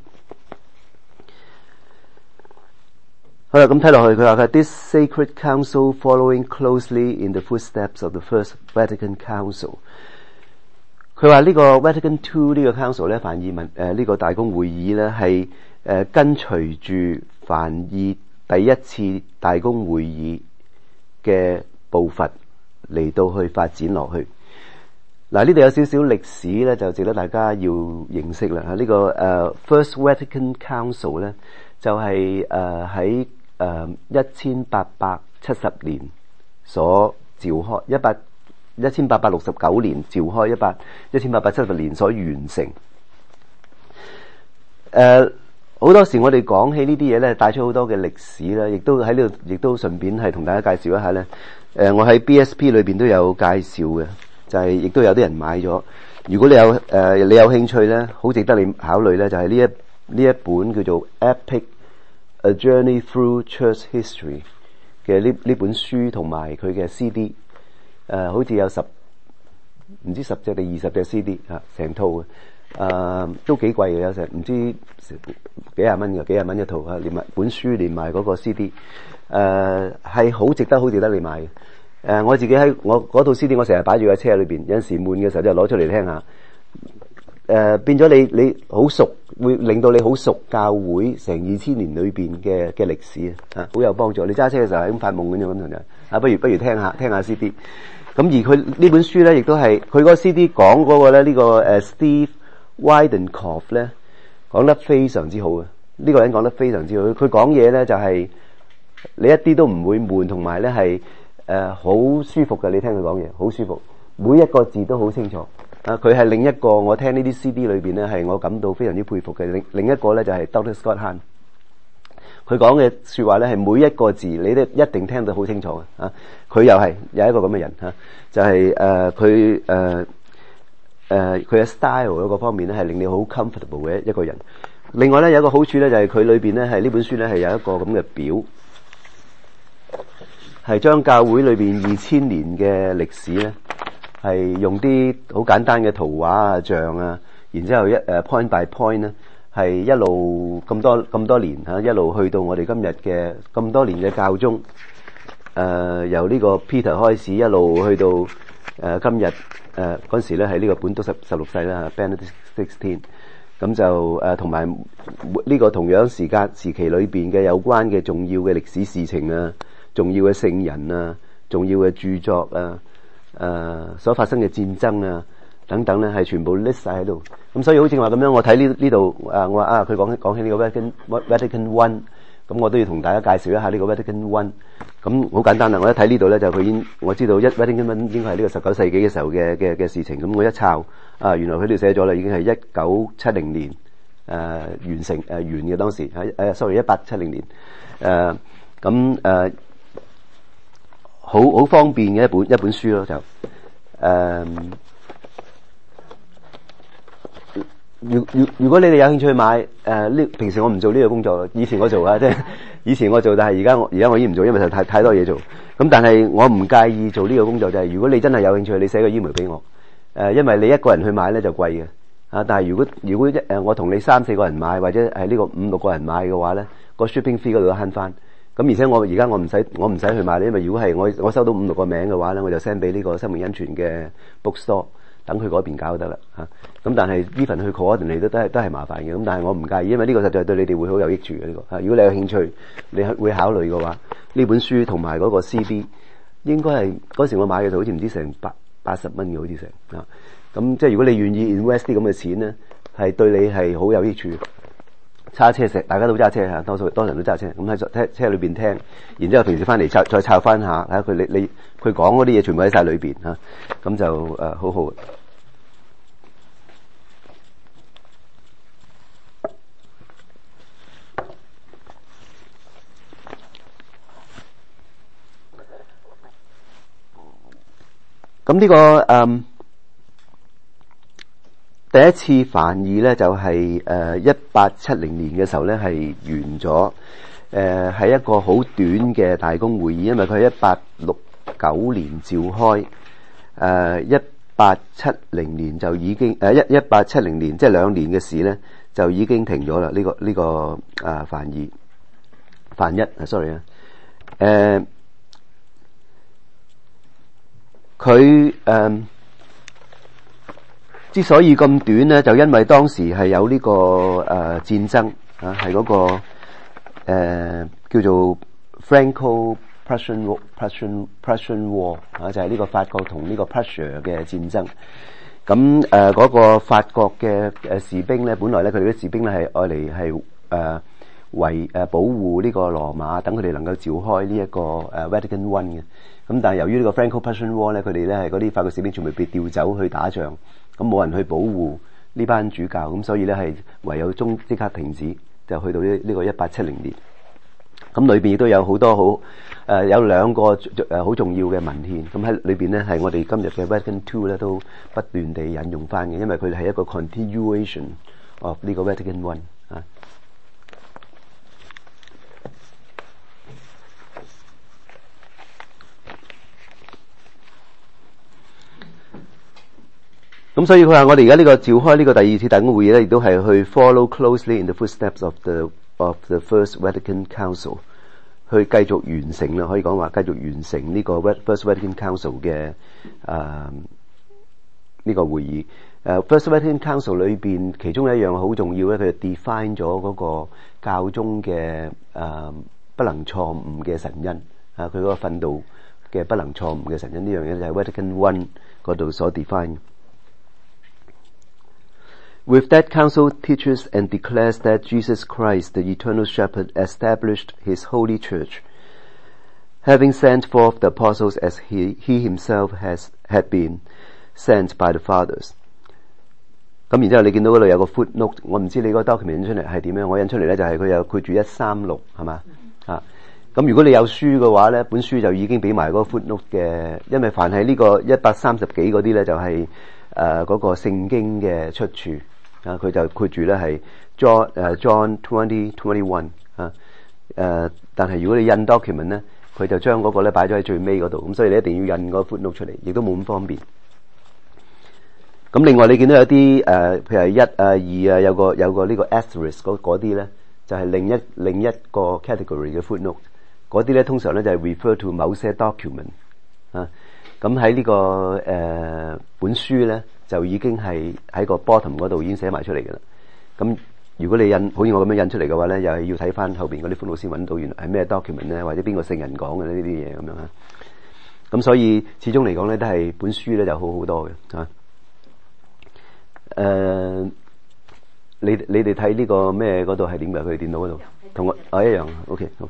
好啦，咁睇落去，佢話佢 This sacred council following closely in the footsteps of the first Vatican Council。佢話呢個 Vatican Two 呢個 council 咧，梵二文誒呢個大公會議咧係誒跟隨住梵二第一次大公會議嘅步伐嚟到去發展落去。嗱，呢度有少少歷史咧，就值得大家要認識啦。呢、這個誒、uh, First Vatican Council 咧，就係誒喺誒一千八百七十年所召開，一百一千八百六十九年召開，一百一千八百七十年所完成。誒、uh, 好多時我哋講起呢啲嘢咧，帶出好多嘅歷史啦，亦都喺呢度，亦都順便係同大家介紹一下咧。誒、uh, 我喺 B S P 裏邊都有介紹嘅。就係、是，亦都有啲人買咗。如果你有誒、呃，你有興趣咧，好值得你考慮咧，就係、是、呢一呢一本叫做《Epic: A Journey Through Church History》嘅呢呢本書同埋佢嘅 C D，誒、呃，好似有十唔知十隻定二十隻 C D 啊，成套嘅，誒、呃，都幾貴嘅，有成唔知幾廿蚊嘅，幾廿蚊一套啊，連埋本書連埋嗰個 C D，誒、呃，係好值得好值得你買嘅。誒、呃，我自己喺我嗰套 C D，我成日擺住喺車裏邊，有陣時悶嘅時候就攞出嚟聽下。 呃、變咗你你好熟，會令到你好熟教會成二千年裏邊嘅嘅歷史啊，好有幫助。你揸車嘅時候係咁發夢咁樣咁同人啊，不如不如聽下聽下 C D。咁而佢呢本書咧，亦都係佢嗰個 C D 講嗰個咧，呢、這個誒 Steve Weidenkopf 咧講得非常之好嘅。呢、這個人講得非常之好，佢講嘢咧就係、是、你一啲都唔會悶，同埋咧係誒好舒服嘅。你聽佢講嘢好舒服，每一個字都好清楚。啊！佢係另一個我聽呢啲 C D 裏邊咧，係我感到非常之佩服嘅。另另一個咧就係 Doctor Scott Hahn，佢講嘅說話咧係每一個字你都一定聽到好清楚嘅。啊，佢又係有一個咁嘅人吓、啊，就係誒佢誒誒佢嘅 style 嗰個方面咧係令你好 comfortable 嘅一個人。另外咧有一個好處咧就係佢裏邊咧係呢本書咧係有一個咁嘅表，係將教會裏邊二千年嘅歷史咧。係用啲好簡單嘅圖畫啊、像啊，然之後一誒 point by point 咧，係一路咁多咁多年嚇，一路去到我哋今日嘅咁多年嘅教宗，誒、呃、由呢個 Peter 開始，一路去到誒、呃、今日誒嗰陣時咧係呢個本篤十十六世啦 Benedict sixteen， 咁就誒同埋呢個同樣時間時期裏邊嘅有關嘅重要嘅歷史事情啊、重要嘅聖人啊、重要嘅著作啊。誒、呃，所發生嘅戰爭啊，等等咧，係全部 list 晒喺度。咁所以好似話咁樣，我睇呢呢度誒，我話啊，佢講起講起呢個 Vatican Vatican One， 咁我都要同大家介紹一下呢個 Vatican One。咁好簡單啦，我一睇呢度咧，就佢已經我知道一 Vatican One 應該係呢個十九世紀嘅時候嘅嘅嘅事情。咁我一抄啊，原來佢呢度寫咗啦，已經係一九七零年誒、呃、完成誒、呃、完嘅當時喺誒、呃、sorry 一八七零年誒咁誒。好好方便嘅一本一本書咯，就誒、呃，如如如果你哋有興趣買誒呢、呃，平時我唔做呢個工作，以前我做啊，即係以前我做，但係而家我而家我已經唔做，因為太太多嘢做。咁但係我唔介意做呢個工作，就係、是、如果你真係有興趣，你寫個 email 俾我，誒、呃，因為你一個人去買咧就貴嘅，啊，但係如果如果一誒我同你三四個人買，或者係呢個五六個人買嘅話咧，個 shipping fee 嗰度都慳翻。咁而且我而家我唔使我唔使去買，因為如果係我我收到五六個名嘅話咧，我就 send 俾呢個生命恩泉嘅 bookstore， 等佢嗰邊搞得啦嚇。咁但係 even 去 coordinate 都都係都係麻煩嘅。咁但係我唔介意，因為呢個實在對你哋會好有益處嘅呢個。如果你有興趣，你會考慮嘅話，呢本書同埋嗰個 C D 應該係嗰時我買嘅就好似唔知成八八十蚊嘅，好似成啊。咁即係如果你願意 invest 啲咁嘅錢咧，係對你係好有益處。揸車食，大家都揸車嚇，多數多人都揸車。咁喺車車裏邊聽，然之後平時翻嚟再再抄翻下，睇下佢你你佢講嗰啲嘢全部喺晒裏邊嚇，咁就誒、呃、好好。咁呢、這個誒。嗯第一次梵二咧就係誒一八七零年嘅時候咧係完咗，誒係一個好短嘅大公會議，因為佢係一八六九年召開，誒一八七零年就已經誒一一八七零年即係兩年嘅事咧就已經停咗啦。呢、這個呢、這個啊梵二梵一啊 sorry 啊，誒佢誒。之所以咁短咧，就因為當時係有呢、這個誒、呃、戰爭啊，係嗰、那個誒、呃、叫做 Franco-Prussian War，Prussian Prussian War 啊，就係、是、呢個法國同呢個 Prussia 嘅戰爭。咁誒嗰個法國嘅誒士兵咧，本來咧佢哋啲士兵咧係愛嚟係誒為誒保護呢個羅馬，等佢哋能夠召開呢一個誒 Vatican One 嘅。咁但係由於呢個 Franco-Prussian War 咧，佢哋咧係嗰啲法國士兵全部被調走去打仗。咁冇人去保護呢班主教，咁所以咧係唯有中即刻停止，就去到呢呢個一八七零年。咁裏邊亦都有好多好誒、呃、有兩個誒好重要嘅文獻，咁喺裏邊咧係我哋今日嘅 Vatican Two 咧都不斷地引用翻嘅，因為佢哋係一個 continuation of 呢個 Vatican One 啊。咁所以佢話我哋而家呢個召開呢個第二次大公會議咧，亦都係去 follow closely in the footsteps of the of the first Vatican Council， 去繼續完成啦，可以講話繼續完成呢個 First Vatican Council 嘅誒呢個會議。誒、uh, First Vatican Council 裏邊其中一樣好重要咧，佢就 define 咗嗰個教宗嘅誒、呃、不能錯誤嘅神恩啊，佢嗰個訓導嘅不能錯誤嘅神恩呢樣嘢就係 Vatican One 嗰度所 define。With that, Council teaches and declares that Jesus Christ, the eternal shepherd, established his holy church, having sent forth the apostles as he, he himself has had been sent by the fathers。咁然之後你見到嗰度有個 footnote， 我唔知你嗰個 document 印出嚟係點樣，我印出嚟咧就係佢有括住一三六係嘛啊。咁如果你有書嘅話咧，本書就已經俾埋嗰個 footnote 嘅，因為凡係呢個一百三十幾嗰啲咧就係誒嗰個聖經嘅出處啊，佢就括住咧係 John 誒、uh, John twenty twenty one 啊誒、呃，但係如果你印 document 咧，佢就將嗰個咧擺咗喺最尾嗰度，咁所以你一定要印嗰個 footnote 出嚟，亦都冇咁方便。咁另外你見到有啲誒、呃，譬如一啊二啊，有個有個呢個 asterisk 嗰啲咧，就係、是、另一另一個 category 嘅 footnote。嗰啲咧通常咧就係、是、refer to 某些 document 啊。咁喺呢個誒、呃、本書咧就已經係喺個 bottom 嗰度已經寫埋出嚟嘅啦。咁如果你印好似我咁樣印出嚟嘅話咧，又係要睇翻後邊嗰啲 footnote 先揾到原來係咩 document 咧，或者邊個聖人講嘅呢啲嘢咁樣啊。咁所以始終嚟講咧，都係本書咧就好好多嘅啊。誒、呃，你你哋睇呢個咩嗰度係點㗎？佢哋電腦嗰度同我啊一樣。OK， 好。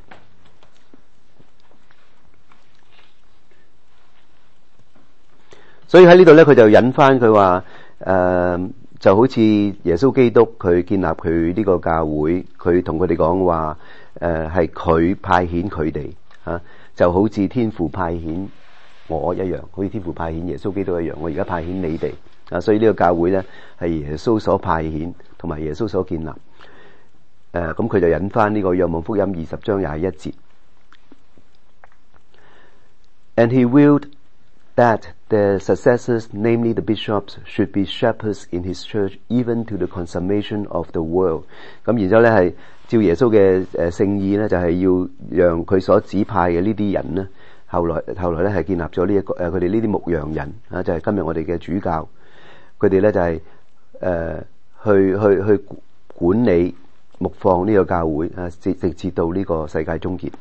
所以喺呢度咧，佢就引翻佢話誒，就好似耶穌基督佢建立佢呢個教會，佢同佢哋講話誒係佢派遣佢哋嚇，就好似天父派遣我一樣，好似天父派遣耶穌基督一樣，我而家派遣你哋。啊，所以呢個教會咧係耶穌所派遣，同埋耶穌所建立。誒、呃，咁佢就引翻呢個《若望福音》二十章廿一節。And he willed that their successors, namely the bishops, should be shepherds in his church, even to the consummation of the world。咁然之後咧係照耶穌嘅誒聖意咧，就係、是、要讓佢所指派嘅呢啲人咧，後來後來咧係建立咗呢一個誒佢哋呢啲牧羊人啊，就係、是、今日我哋嘅主教。佢哋咧就係、是、誒、呃、去去去管理牧放呢個教會啊，直直至到呢個世界終結。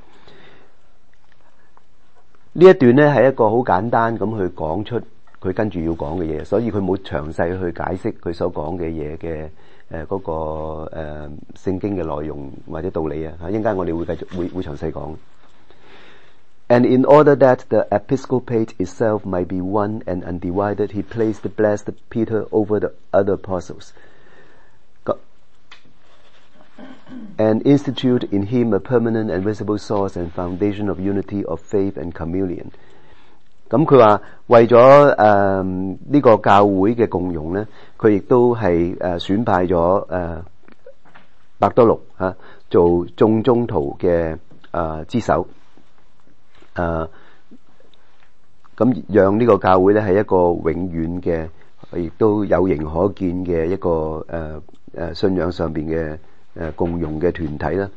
呢一段咧係一個好簡單咁去講出佢跟住要講嘅嘢，所以佢冇詳細去解釋佢所講嘅嘢嘅誒嗰個誒、呃、聖經嘅內容或者道理啊。嚇，一陣間我哋會繼續會會詳細講。And in order that the episcopate itself might be one and undivided, he placed the blessed Peter over the other apostles, and instituted in him a permanent and visible source and foundation of unity of faith and communion. 咁佢話為咗誒呢個教會嘅共融咧，佢亦都係誒、呃、選派咗誒伯多祿啊做眾宗徒嘅誒之首。誒、呃，咁讓呢個教會咧係一個永遠嘅，亦都有形可見嘅一個誒誒、呃、信仰上邊嘅誒共融嘅團體啦。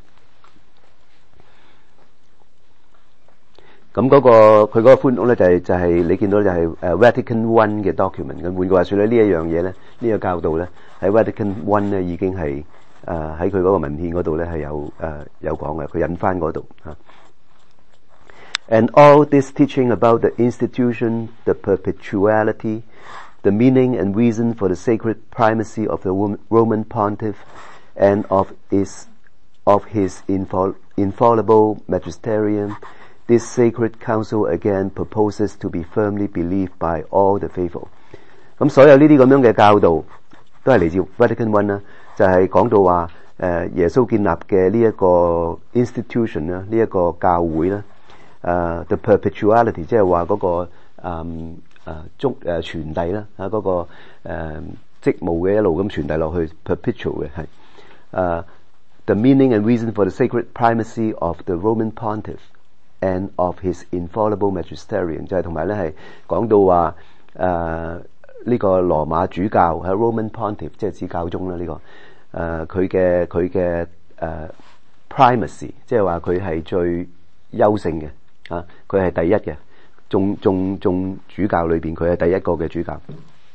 咁嗰、那個佢嗰個 footnote咧就係、是、就係、是、你見到就係誒 Vatican One 嘅 document。咁換句話說咧，呢一樣嘢咧，呢、這個教導咧喺 Vatican One 咧已經係誒喺佢嗰個文獻嗰度咧係有誒、呃、有講嘅，佢引翻嗰度嚇。And all this teaching about the institution, the perpetuality, the meaning and reason for the sacred primacy of the Roman pontiff and of his, of his infall, infallible magisterium, this sacred council again proposes to be firmly believed by all the faithful. 咁所有呢啲咁樣嘅教導都係嚟自 Vatican One 啦，就係講到話誒耶穌建立嘅呢一個 institution 啦，呢一個教會啦。誒、uh, the perpetuality 即係話嗰個誒誒足誒傳遞啦嚇嗰個誒、uh, 職務嘅一路咁傳遞落去 perpetual 嘅係誒 the meaning and reason for the sacred primacy of the Roman pontiff and of his infallible magisterium 就係同埋咧係講到話誒呢個羅馬主教喺 Roman pontiff 即係指教宗啦呢、這個誒佢嘅佢嘅誒 primacy 即係話佢係最優勝嘅。啊！佢係第一嘅，眾眾眾主教裏邊佢係第一個嘅主教。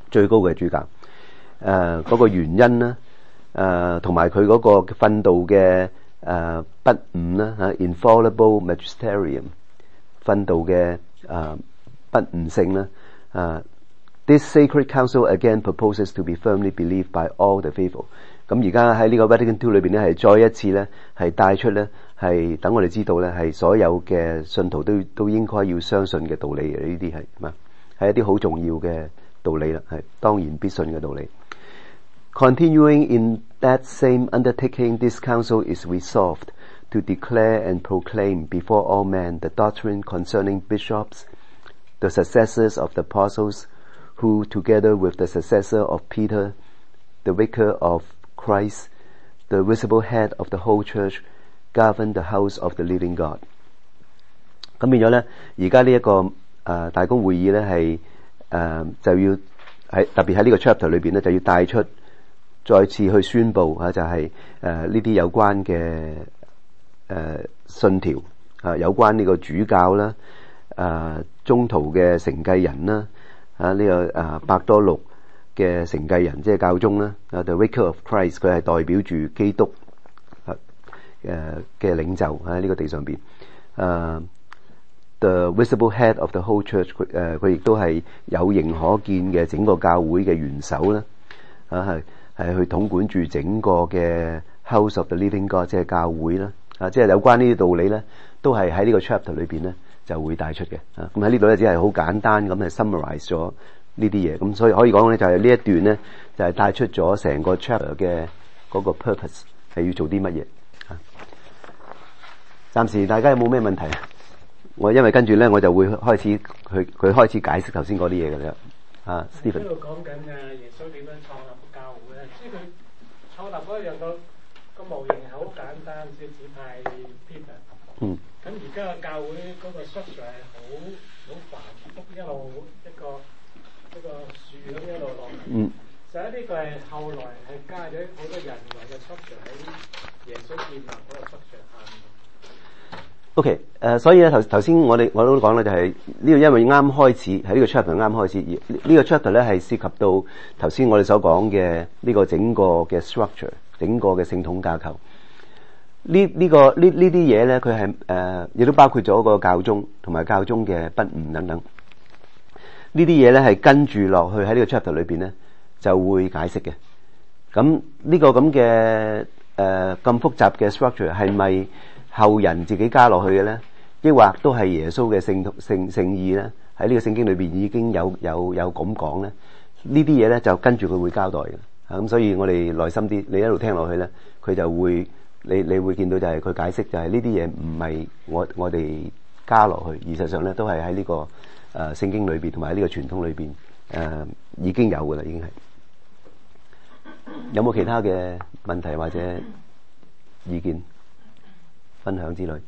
最高嘅主教。誒、呃、嗰、那個原因啦，誒同埋佢嗰個訓導嘅誒、呃、不誤啦嚇 infallible magisterium 訓導嘅誒不誤性啦。啊 This sacred council again proposes to be firmly believed by all the faithful。咁而家喺呢個 Vatican Two 裏邊咧，係再一次咧係帶出咧係等我哋知道咧係所有嘅信徒都都應該要相信嘅道理嘅，呢啲係嘛係一啲好重要嘅道理啦，係當然必信嘅道理。Continuing in that same undertaking, this council is resolved to declare and proclaim before all men the doctrine concerning bishops, the successors of the apostles, who, together with the successor of Peter, the vicar of Christ, the visible head of the whole church, govern the house of the living God。 咁變咗咧，而家呢一個誒、呃、大公會議咧係誒就要喺特別喺呢個 chapter 裏邊咧就要帶出，再次去宣佈啊，就係誒呢啲有關嘅誒、呃、信條啊，有關呢個主教啦，誒、呃、中途嘅承繼人啦。啊！呢、這個啊伯多祿嘅承繼人，即係教宗啦。啊 ，the vicar of Christ， 佢係代表住基督啊誒嘅領袖喺呢個地上邊。啊 ，the visible head of the whole church， 佢誒佢亦都係有形可見嘅整個教會嘅元首啦。啊，係係去統管住整個嘅 house of the living God， 即係教會啦。啊，即係有關呢啲道理咧，都係喺呢個 chapter 裏邊咧。就會帶出嘅，啊，咁喺呢度咧只係好簡單咁係 summarize 咗呢啲嘢，咁所以可以講咧就係呢一段咧就係帶出咗成個 chapter 嘅嗰個 purpose 係要做啲乜嘢啊？暫時大家有冇咩問題啊？我因為跟住咧我就會開始去佢開始解釋頭先嗰啲嘢嘅啦。啊 ，Stephen。呢度講緊啊耶穌點樣創立個教會咧？即係佢創立嗰樣個個模型係好簡單，即係只派 Peter。嗯。咁而家嘅教會嗰個 structure 係好好繁複，一路一個一個樹咁一路落嚟。嗯。實際呢個係後來係加咗好多人為嘅 structure 喺耶穌建立嗰個 structure 下面。O.K. 誒、呃，所以咧頭頭先我哋我都講咧就係呢個因為啱開始喺呢個 chapter 啱開始，而呢個 chapter 咧係涉及到頭先我哋所講嘅呢個整個嘅 structure， 整個嘅聖統架構。呢呢個呢呢啲嘢咧，佢係誒亦都包括咗個教宗同埋教宗嘅不誤等等。呢啲嘢咧係跟住落去喺呢個 chapter 裏邊咧就會解釋嘅。咁呢個咁嘅誒咁複雜嘅 structure 係咪後人自己加落去嘅咧？抑或都係耶穌嘅聖聖聖意咧？喺呢個聖經裏邊已經有有有咁講咧？呢啲嘢咧就跟住佢會交代嘅。咁所以我哋耐心啲，你一路聽落去咧，佢就會。你你會見到就係佢解釋就係呢啲嘢唔係我我哋加落去，而實上咧都係喺呢個誒、呃、聖經裏邊同埋呢個傳統裏邊誒已經有噶啦，已經係。有冇其他嘅問題或者意見分享之類？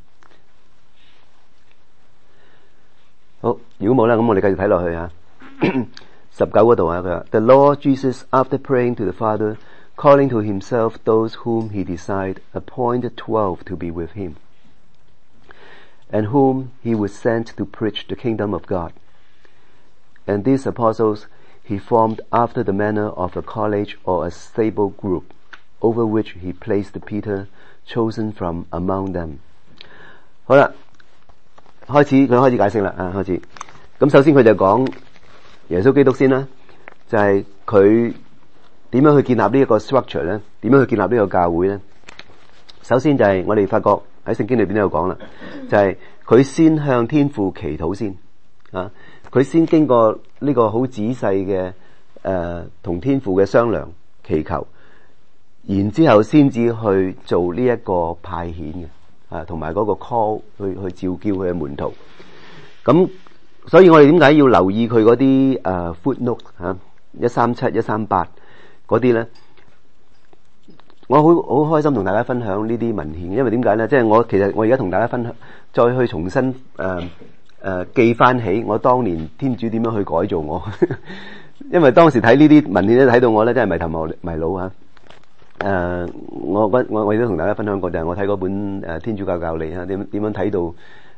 好，如果冇啦，咁我哋繼續睇落去啊。十九嗰度啊，佢話 The Lord Jesus, after praying to the Father, calling to himself those whom he decided, appointed twelve to be with him, and whom he would send to preach the kingdom of God. And these apostles he formed after the manner of a college or a stable group, over which he placed Peter, chosen from among them. 好啦，開始佢開始解釋啦啊，開始。咁首先佢就講耶穌基督先啦，就係佢。點樣去建立呢一個 structure 咧？點樣去建立呢個教會咧？首先就係我哋發覺喺聖經裏邊都有講啦，就係、是、佢先向天父祈禱先啊，佢先經過呢個好仔細嘅誒同天父嘅商量祈求，然之後先至去做呢一個派遣嘅啊，同埋嗰個 call 去去召叫佢嘅門徒。咁所以我哋點解要留意佢嗰啲誒 footnote 吓一三七一三八？嗰啲咧，我好好開心同大家分享呢啲文獻，因為點解咧？即係我其實我而家同大家分享，再去重新誒誒、呃呃、記翻起我當年天主點樣去改造我，因為當時睇呢啲文獻咧，睇到我咧真係迷頭迷迷腦嚇。誒、呃，我我我亦都同大家分享過，就係、是、我睇嗰本誒、呃《天主教教理》嚇，點點樣睇到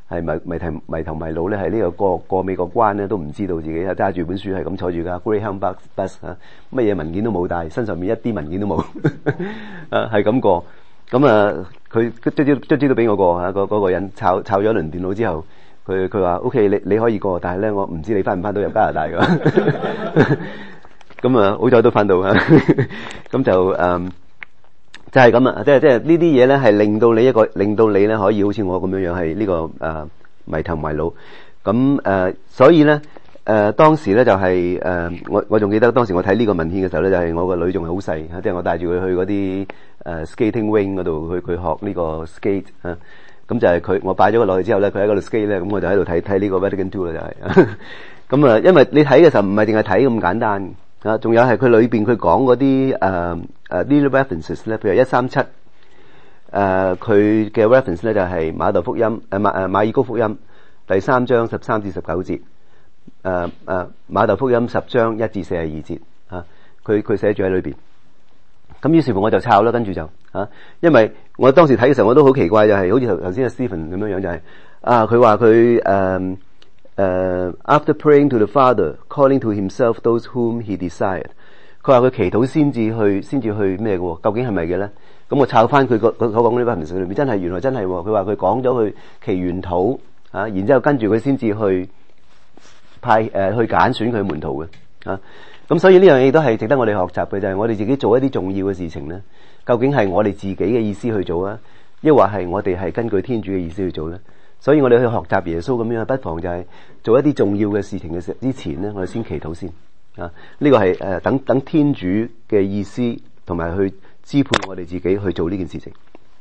係迷迷頭迷頭迷腦咧，係呢個過過美國關咧都唔知道自己係揸住本書係咁坐住架 Greyhound bus bus 啊，乜嘢文件都冇帶，身上面一啲文件都冇，啊係咁過。咁啊，佢卒之卒之都俾我過嚇，嗰嗰個人抄抄咗一輪電腦之後，佢佢話 OK， 你你可以過，但係咧我唔知你翻唔翻到入加拿大㗎。咁啊，好彩都翻到啊。咁就誒。就係咁啊！即係即係呢啲嘢咧，係令到你一個，令到你咧可以好似我咁樣樣係呢個誒、呃、迷頭迷腦。咁誒、呃，所以咧誒、呃、當時咧就係、是、誒、呃、我我仲記得當時我睇呢個文獻嘅時候咧，就係、是、我個女仲係好細嚇，即係我帶住佢去嗰啲誒 skating wing 嗰度去佢學呢個 skate 嚇。咁就係佢我擺咗佢落去之後咧，佢喺嗰度 skate 咧，咁我就喺度睇睇呢個 Vatican Two 啦，就係。咁啊，因為你睇嘅時候唔係淨係睇咁簡單。啊，仲有係佢裏邊佢講嗰啲誒誒啲 references 咧，譬如一三七誒佢嘅 reference 咧就係馬竇福音誒馬誒馬爾谷福音第三章十三至十九節，誒誒馬竇福音十章一至四十二節嚇，佢佢寫住喺裏邊。咁於是乎我就抄啦，跟住就嚇，因為我當時睇嘅時候我都好奇怪，就係好似頭頭先阿 Stephen 咁樣樣，就係啊佢話佢誒。Uh, after praying to the Father, calling to himself those whom he desired， 佢話佢祈禱先至去，先至去咩嘅？究竟係咪嘅咧？咁我抄翻佢個佢所講嗰啲文字裏面，真係原來真係。佢話佢講咗佢祈完禱啊，然之後跟住佢先至去派誒、呃、去揀選佢門徒嘅啊。咁所以呢樣嘢都係值得我哋學習嘅，就係、是、我哋自己做一啲重要嘅事情咧，究竟係我哋自己嘅意思去做啊，抑或係我哋係根據天主嘅意思去做咧？所以我哋去學習耶穌咁樣，不妨就係做一啲重要嘅事情嘅時之前咧，我哋先祈禱先啊。呢、這個係誒、呃、等等天主嘅意思，同埋去支配我哋自己去做呢件事情。誒、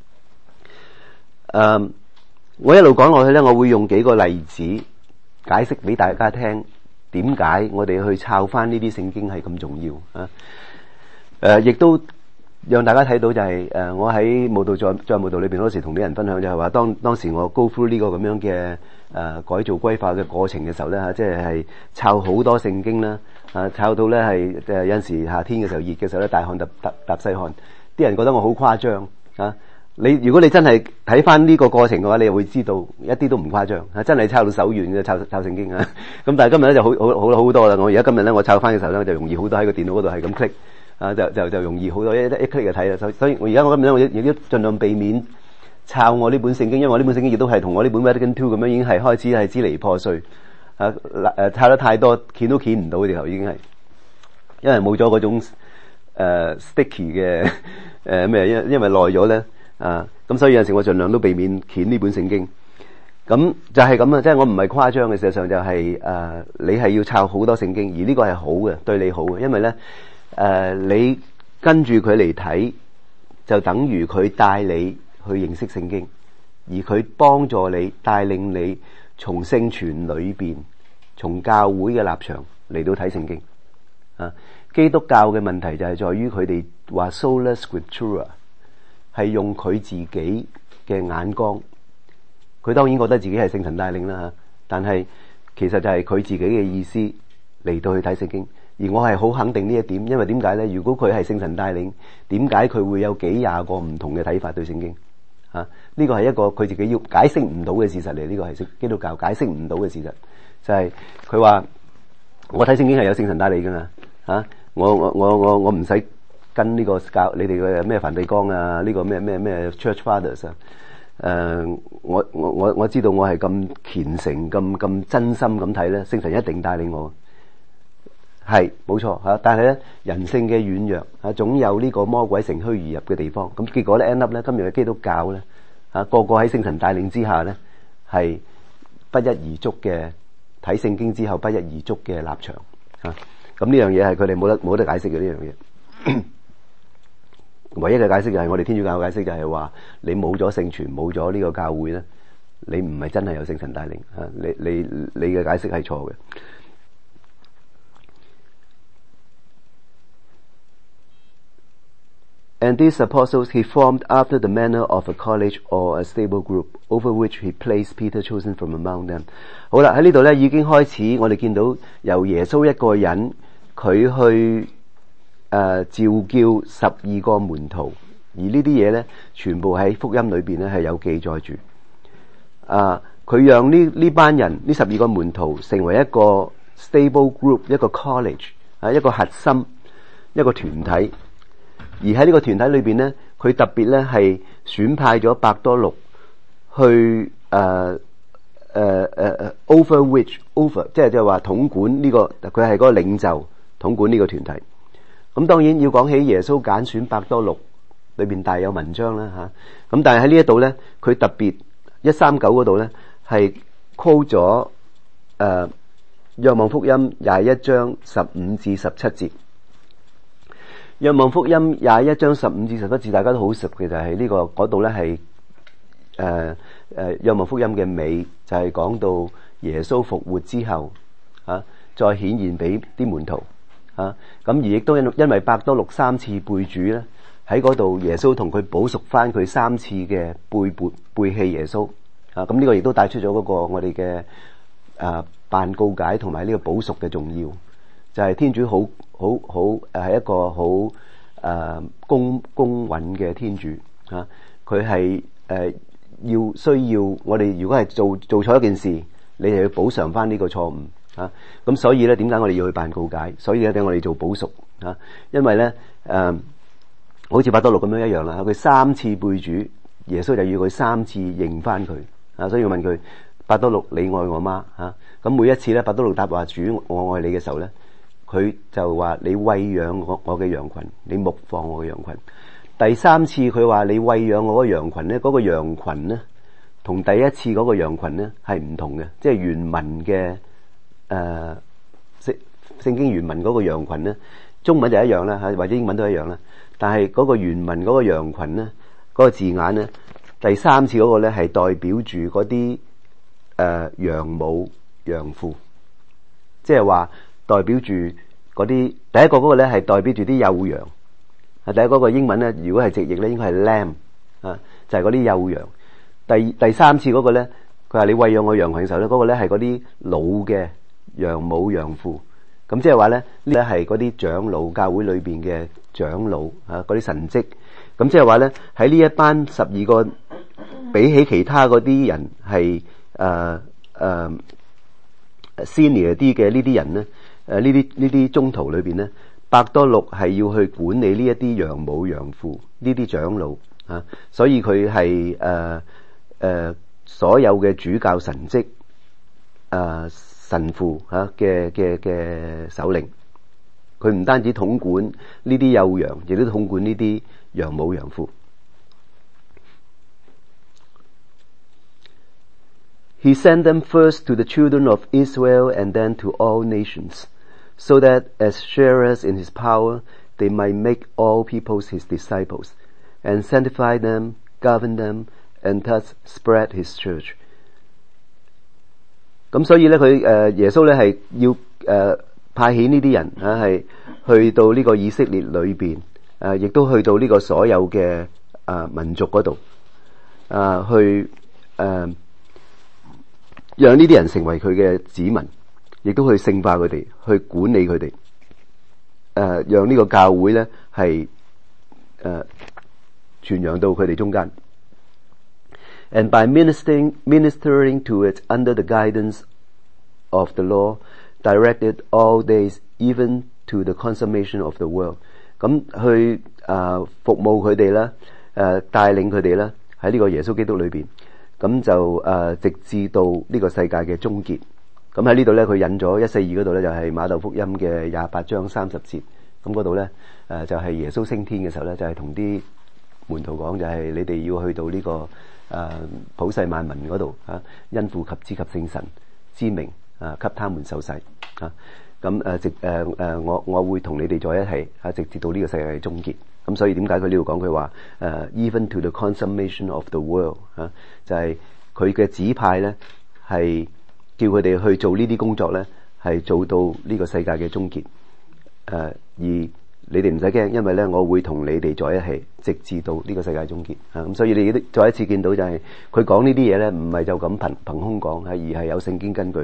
呃，我一路講落去咧，我會用幾個例子解釋俾大家聽，點解我哋去抄翻呢啲聖經係咁重要啊？誒、呃，亦都。讓大家睇到就係、是、誒、呃，我喺舞蹈在在舞蹈裏邊嗰時同啲人分享就係話，當當時我 go through 呢個咁樣嘅誒、呃、改造歸化嘅過程嘅時候咧嚇，即係係抄好多聖經啦，啊抄到咧係誒有陣時夏天嘅時候熱嘅時候咧大汗揼揼揼細汗，啲人覺得我好誇張啊！你如果你真係睇翻呢個過程嘅話，你又會知道一啲都唔誇張啊！真係抄到手軟嘅抄抄聖經啊！咁但係今日咧就好好好好多啦！我而家今日咧我抄翻嘅時候咧就容易好多，喺個電腦嗰度係咁 click。啊，就就就容易好多一一 click 就睇啦，所所以我而家我今日咧，我亦都盡量避免抄我呢本聖經，因為我呢本聖經亦都係同我呢本 Vatican Two 咁樣已經係開始係支離破碎，啊誒抄得太多，鉗都鉗唔到嘅時候已經係，因為冇咗嗰種誒、呃、sticky 嘅誒咩，因因為耐咗咧啊，咁所以有陣時我盡量都避免鉗呢本聖經，咁就係咁啊，即係我唔係誇張嘅，事實上就係、是、誒、呃、你係要抄好多聖經，而呢個係好嘅，對你好嘅，因為咧。誒、呃，你跟住佢嚟睇，就等於佢帶你去認識聖經，而佢幫助你帶領你從聖傳裏邊，從教會嘅立場嚟到睇聖經。啊，基督教嘅問題就係在於佢哋話 sola scriptura 係用佢自己嘅眼光，佢當然覺得自己係聖神帶領啦，但係其實就係佢自己嘅意思嚟到去睇聖經。而我係好肯定呢一點，因為點解咧？如果佢係聖神帶領，點解佢會有幾廿個唔同嘅睇法對聖經？啊，呢個係一個佢自己要解釋唔到嘅事實嚟。呢個係基督教解釋唔到嘅事實，就係佢話我睇聖經係有聖神帶領噶嘛？啊，我我我我我唔使跟呢個教你哋嘅咩梵蒂岡啊，呢、這個咩咩咩 Church Fathers 啊，誒、呃，我我我我知道我係咁虔誠、咁咁真心咁睇咧，聖神一定帶領我。係冇錯嚇，但係咧人性嘅軟弱嚇，總有呢個魔鬼乘虛而入嘅地方。咁結果咧 end up 咧，今日嘅基督教咧嚇，個個喺聖神帶領之下咧，係不一而足嘅睇聖經之後不一而足嘅立場嚇。咁呢樣嘢係佢哋冇得冇得解釋嘅呢樣嘢。唯一嘅解釋就係我哋天主教嘅解釋就係話，你冇咗聖傳，冇咗呢個教會咧，你唔係真係有聖神帶領嚇。你你你嘅解釋係錯嘅。And these apostles he formed after the manner of a college or a stable group, over which he placed Peter chosen from among them. 好啦，喺呢度咧已經開始，我哋見到由耶穌一個人，佢去誒、呃、召叫十二個門徒，而呢啲嘢咧，全部喺福音裏邊咧係有記載住。啊， 佢讓呢呢班人呢十二個門徒成為一個 stable group， 一個 college 啊，一個核心，一個團體。而喺呢個團體裏邊咧，佢特別咧係選派咗伯多祿去誒誒誒誒 over which over， 即係即係話統管呢個，佢係嗰個領袖統管呢個團體。咁當然要講起耶穌揀選伯多祿，裏邊大有文章啦吓。咁但係喺呢一度咧，佢特別一三九嗰度咧係 quote 咗誒若望福音廿一章十五至十七節。若望福音廿一章十五至十七節，大家都好熟嘅，就係呢個嗰度咧係誒誒若望福音嘅尾，就係講到耶穌復活之後啊，再顯現俾啲門徒啊。咁而亦都因因為伯多祿三次背主咧，喺嗰度耶穌同佢補贖翻佢三次嘅背叛背棄耶穌啊。咁呢個亦都帶出咗嗰個我哋嘅誒辦告解同埋呢個補贖嘅重要，就係、是、天主好好好誒係一個好誒、呃、公公允嘅天主啊。佢係誒要需要我哋，如果係做做錯一件事，你就要補償翻呢個錯誤啊。咁所以咧，點解我哋要去辦告解？所以咧，等我哋做補贖啊。因為咧誒、呃，好似伯多祿咁樣一樣啦，佢三次背主，耶穌就要佢三次認翻佢啊。所以要問佢，伯多祿，你愛我嗎？啊，咁每一次咧，伯多祿答話主我愛你嘅時候咧，佢就話你餵養我我嘅羊群，你牧放我嘅羊群。第三次佢話你餵養我嘅羊群咧，嗰個羊群咧同第一次嗰個羊群咧係唔同嘅，即係原文嘅誒聖聖經原文嗰個羊群咧，中文就一樣啦吓，或者英文都一樣啦。但係嗰個原文嗰個羊群咧，嗰個字眼咧，第三次嗰個咧係代表住嗰啲誒養母養父，即係話代表住嗰啲第一個嗰個咧係代表住啲幼羊。第一嗰個英文咧，如果係直譯咧，應該係 lamb 啊，就係嗰啲幼羊。第第三次嗰個咧，佢話你餵養我羊群嘅時候咧，嗰個咧係嗰啲老嘅養母養父。咁即係話咧，呢咧係嗰啲長老教會裏邊嘅長老啊，嗰啲神職。咁即係話咧，喺呢一班十二個比起其他嗰啲人係誒誒 senior 啲嘅呢啲人咧，誒呢啲呢啲宗徒裏邊咧，伯多祿係要去管理呢一啲養母養父呢啲長老啊，所以佢係誒誒所有嘅主教神職誒、呃、神父吓嘅嘅嘅首領，佢唔單止統管呢啲幼羊，亦都統管呢啲養母養父。He sent them first to the children of Israel and then to all nations, so that as sharers in his power, they might make all peoples his disciples, and sanctify them, govern them, and thus spread his church. 咁所以咧，佢誒耶穌咧係要誒派遣呢啲人啊，係去到呢個以色列裏邊，誒亦都去到呢個所有嘅啊民族嗰度，啊去誒讓呢啲人成為佢嘅子民。亦都去聖化佢哋，去管理佢哋，誒、呃，讓呢個教會咧係誒傳揚到佢哋中間。And by ministering ministering to it under the guidance of the law, directed all days, even to the consummation of the world。咁去誒、呃、服務佢哋啦，誒、呃、帶領佢哋啦，喺呢個耶穌基督裏邊，咁就誒、呃、直至到呢個世界嘅終結。咁喺呢度咧，佢引咗一四二嗰度咧，就係馬竇福音嘅廿八章三十節。咁嗰度咧，誒就係耶穌升天嘅時候咧，就係同啲門徒講，就係你哋要去到呢個誒普世萬民嗰度啊，因父及子及聖神之名啊，給他們受洗啊。咁誒直誒誒，我我會同你哋在一齊啊，直至到呢個世界嘅終結。咁所以點解佢呢度講佢話誒 even to the consummation of the world 啊，就係佢嘅指派咧係。叫佢哋去做呢啲工作咧，係做到呢個世界嘅終結。誒、呃，而你哋唔使驚，因為咧，我會同你哋在一起，直至到呢個世界終結。啊，咁所以你再一次見到就係佢講呢啲嘢咧，唔係就咁憑憑空講，係而係有聖經根據，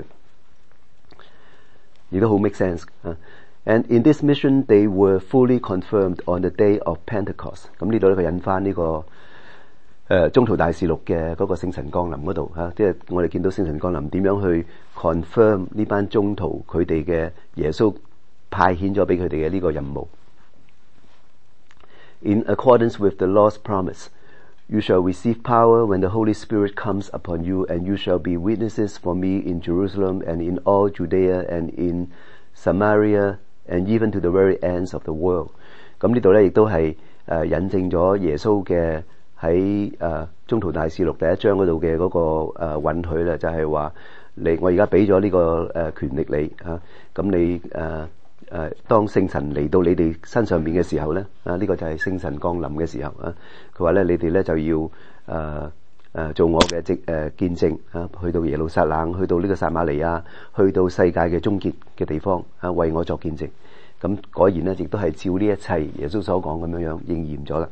亦都好 make sense 啊。And in this mission, they were fully confirmed on the day of Pentecost。咁呢度咧，佢引翻呢個誒宗徒大事錄嘅嗰個聖神降臨嗰度嚇，即係我哋見到聖神降臨點樣去 confirm 呢班宗徒佢哋嘅耶穌派遣咗俾佢哋嘅呢個任務。In accordance with the Lord's promise, you shall receive power when the Holy Spirit comes upon you, and you shall be witnesses for me in Jerusalem and in all Judea and in Samaria and even to the very ends of the world。咁呢度咧亦都係誒引證咗耶穌嘅喺誒宗徒大事錄第一章嗰度嘅嗰個誒、呃、允許咧，就係話你我而家俾咗呢個誒、呃、權力你嚇，咁、啊、你誒。呃誒，當聖神嚟到你哋身上邊嘅時候咧，啊呢、這個就係聖神降臨嘅時候啊。佢話咧，你哋咧就要誒誒、呃呃、做我嘅即誒見證啊，去到耶路撒冷，去到呢個撒瑪利亞，去到世界嘅終結嘅地方啊，為我作見證。咁果然咧，亦都係照呢一切耶穌所講咁樣樣應驗咗啦。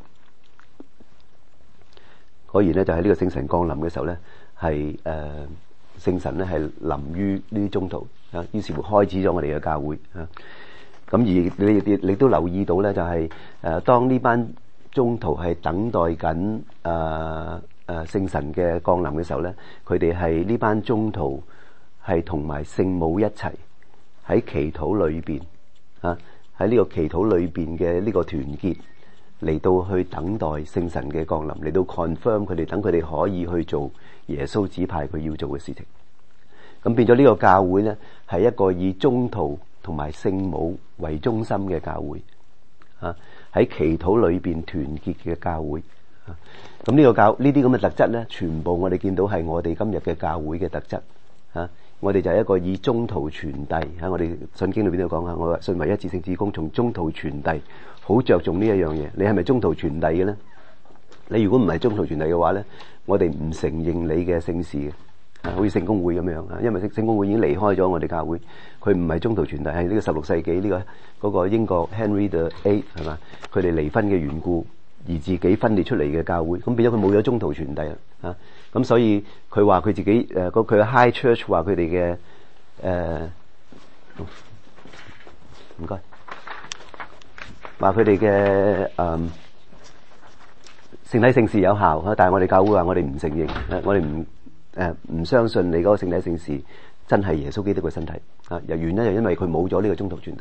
果然咧，就喺呢個聖神降臨嘅時候咧，係誒聖神咧係臨於呢啲宗徒啊，於是乎開始咗我哋嘅教會啊。咁而你你你都留意到咧，就係、是、誒、呃、當呢班宗徒係等待緊誒誒聖神嘅降臨嘅時候咧，佢哋係呢班宗徒係同埋聖母一齊喺祈禱裏邊啊，喺呢個祈禱裏邊嘅呢個團結嚟到去等待聖神嘅降臨，嚟到 confirm 佢哋，等佢哋可以去做耶穌指派佢要做嘅事情。咁變咗呢個教會咧，係一個以宗徒同埋聖母為中心嘅教會啊，喺祈禱裏邊團結嘅教會啊。咁呢個教呢啲咁嘅特質咧，全部我哋見到係我哋今日嘅教會嘅特質啊。我哋就係一個以宗徒傳遞喺我哋聖經裏邊都講啊，我信唯一至聖子公從宗徒傳遞，好着重呢一樣嘢。你係咪宗徒傳遞嘅咧？你如果唔係宗徒傳遞嘅話咧，我哋唔承認你嘅聖事嘅。好似聖公會咁樣啊，因為聖聖公會已經離開咗我哋教會，佢唔係宗徒傳遞，係呢個十六世紀呢、這個嗰、那個英國 Henry the Eighth 係嘛，佢哋離婚嘅緣故而自己分裂出嚟嘅教會，咁變咗佢冇咗宗徒傳遞啦啊，咁所以佢話佢自己誒個佢嘅 High Church 話佢哋嘅誒唔該，話佢哋嘅誒聖體聖事有效啊，但係我哋教會話我哋唔承認，我哋唔。誒唔、呃、相信你嗰個聖體聖事真係耶穌基督嘅身體啊！由原因就因為佢冇咗呢個宗徒傳遞。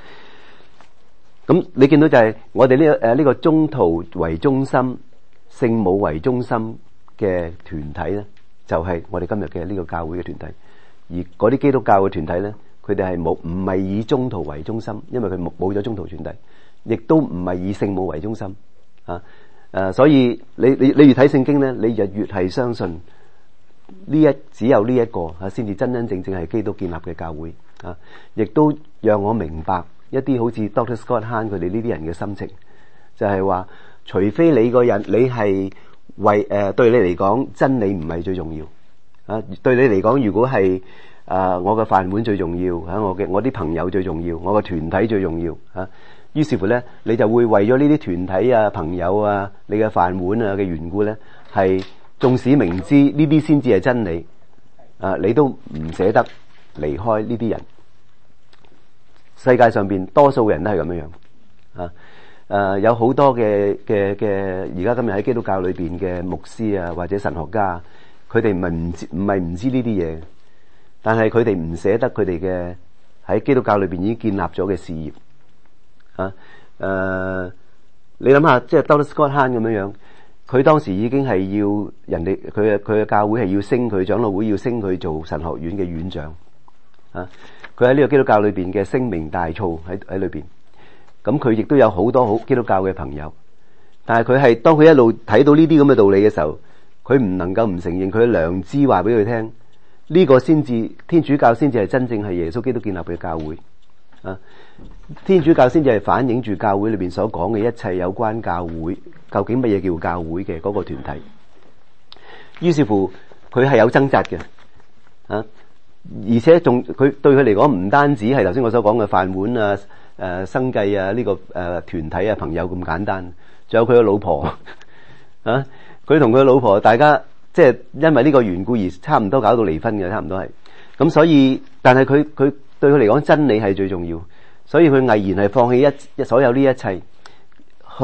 咁你見到就係我哋呢、這個誒呢、這個宗徒為中心、聖母為中心嘅團體咧，就係、是、我哋今日嘅呢個教會嘅團體。而嗰啲基督教嘅團體咧，佢哋係冇唔係以宗徒為中心，因為佢冇冇咗宗徒傳遞，亦都唔係以聖母為中心啊！誒、呃，所以你你你越睇聖經咧，你就越係相信。呢一只有呢一個啊，先至真真正正係基督建立嘅教會啊！亦都讓我明白一啲好似 Doctor Scott Hahn 佢哋呢啲人嘅心情，就係、是、話，除非你個人你係為誒、呃、對你嚟講真理唔係最重要啊，對你嚟講如果係啊、呃、我嘅飯碗最重要啊，我嘅我啲朋友最重要，我嘅團體最重要啊，於是乎咧你就會為咗呢啲團體啊、朋友啊、你嘅飯碗啊嘅緣故咧係。縱使明知呢啲先至係真理，啊，你都唔捨得離開呢啲人。世界上邊多數人都係咁樣樣，啊，誒，有好多嘅嘅嘅，而家今日喺基督教裏邊嘅牧師啊，或者神學家，佢哋唔係唔知唔係唔知呢啲嘢，但係佢哋唔捨得佢哋嘅喺基督教裏邊已經建立咗嘅事業，啊，誒、啊，你諗下，即係 Doctor Scott Hahn 咁樣樣。佢當時已經係要人哋佢嘅佢嘅教會係要升佢長老會要升佢做神學院嘅院長啊！佢喺呢個基督教裏邊嘅聲名大噪喺喺裏邊，咁佢亦都有好多好基督教嘅朋友，但係佢係當佢一路睇到呢啲咁嘅道理嘅時候，佢唔能夠唔承認佢嘅良知話俾佢聽，呢個先至天主教先至係真正係耶穌基督建立嘅教會啊！天主教先至係反映住教會裏邊所講嘅一切有關教會究竟乜嘢叫教會嘅嗰個團體。於是乎佢係有掙扎嘅啊，而且仲佢對佢嚟講唔單止係頭先我所講嘅飯碗啊、誒、呃、生計啊呢、這個誒、呃、團體啊朋友咁簡單，仲有佢嘅老婆啊，佢同佢嘅老婆大家即係因為呢個緣故而差唔多搞到離婚嘅，差唔多係咁。所以但係佢佢對佢嚟講真理係最重要。所以佢毅然係放棄一所有呢一切，去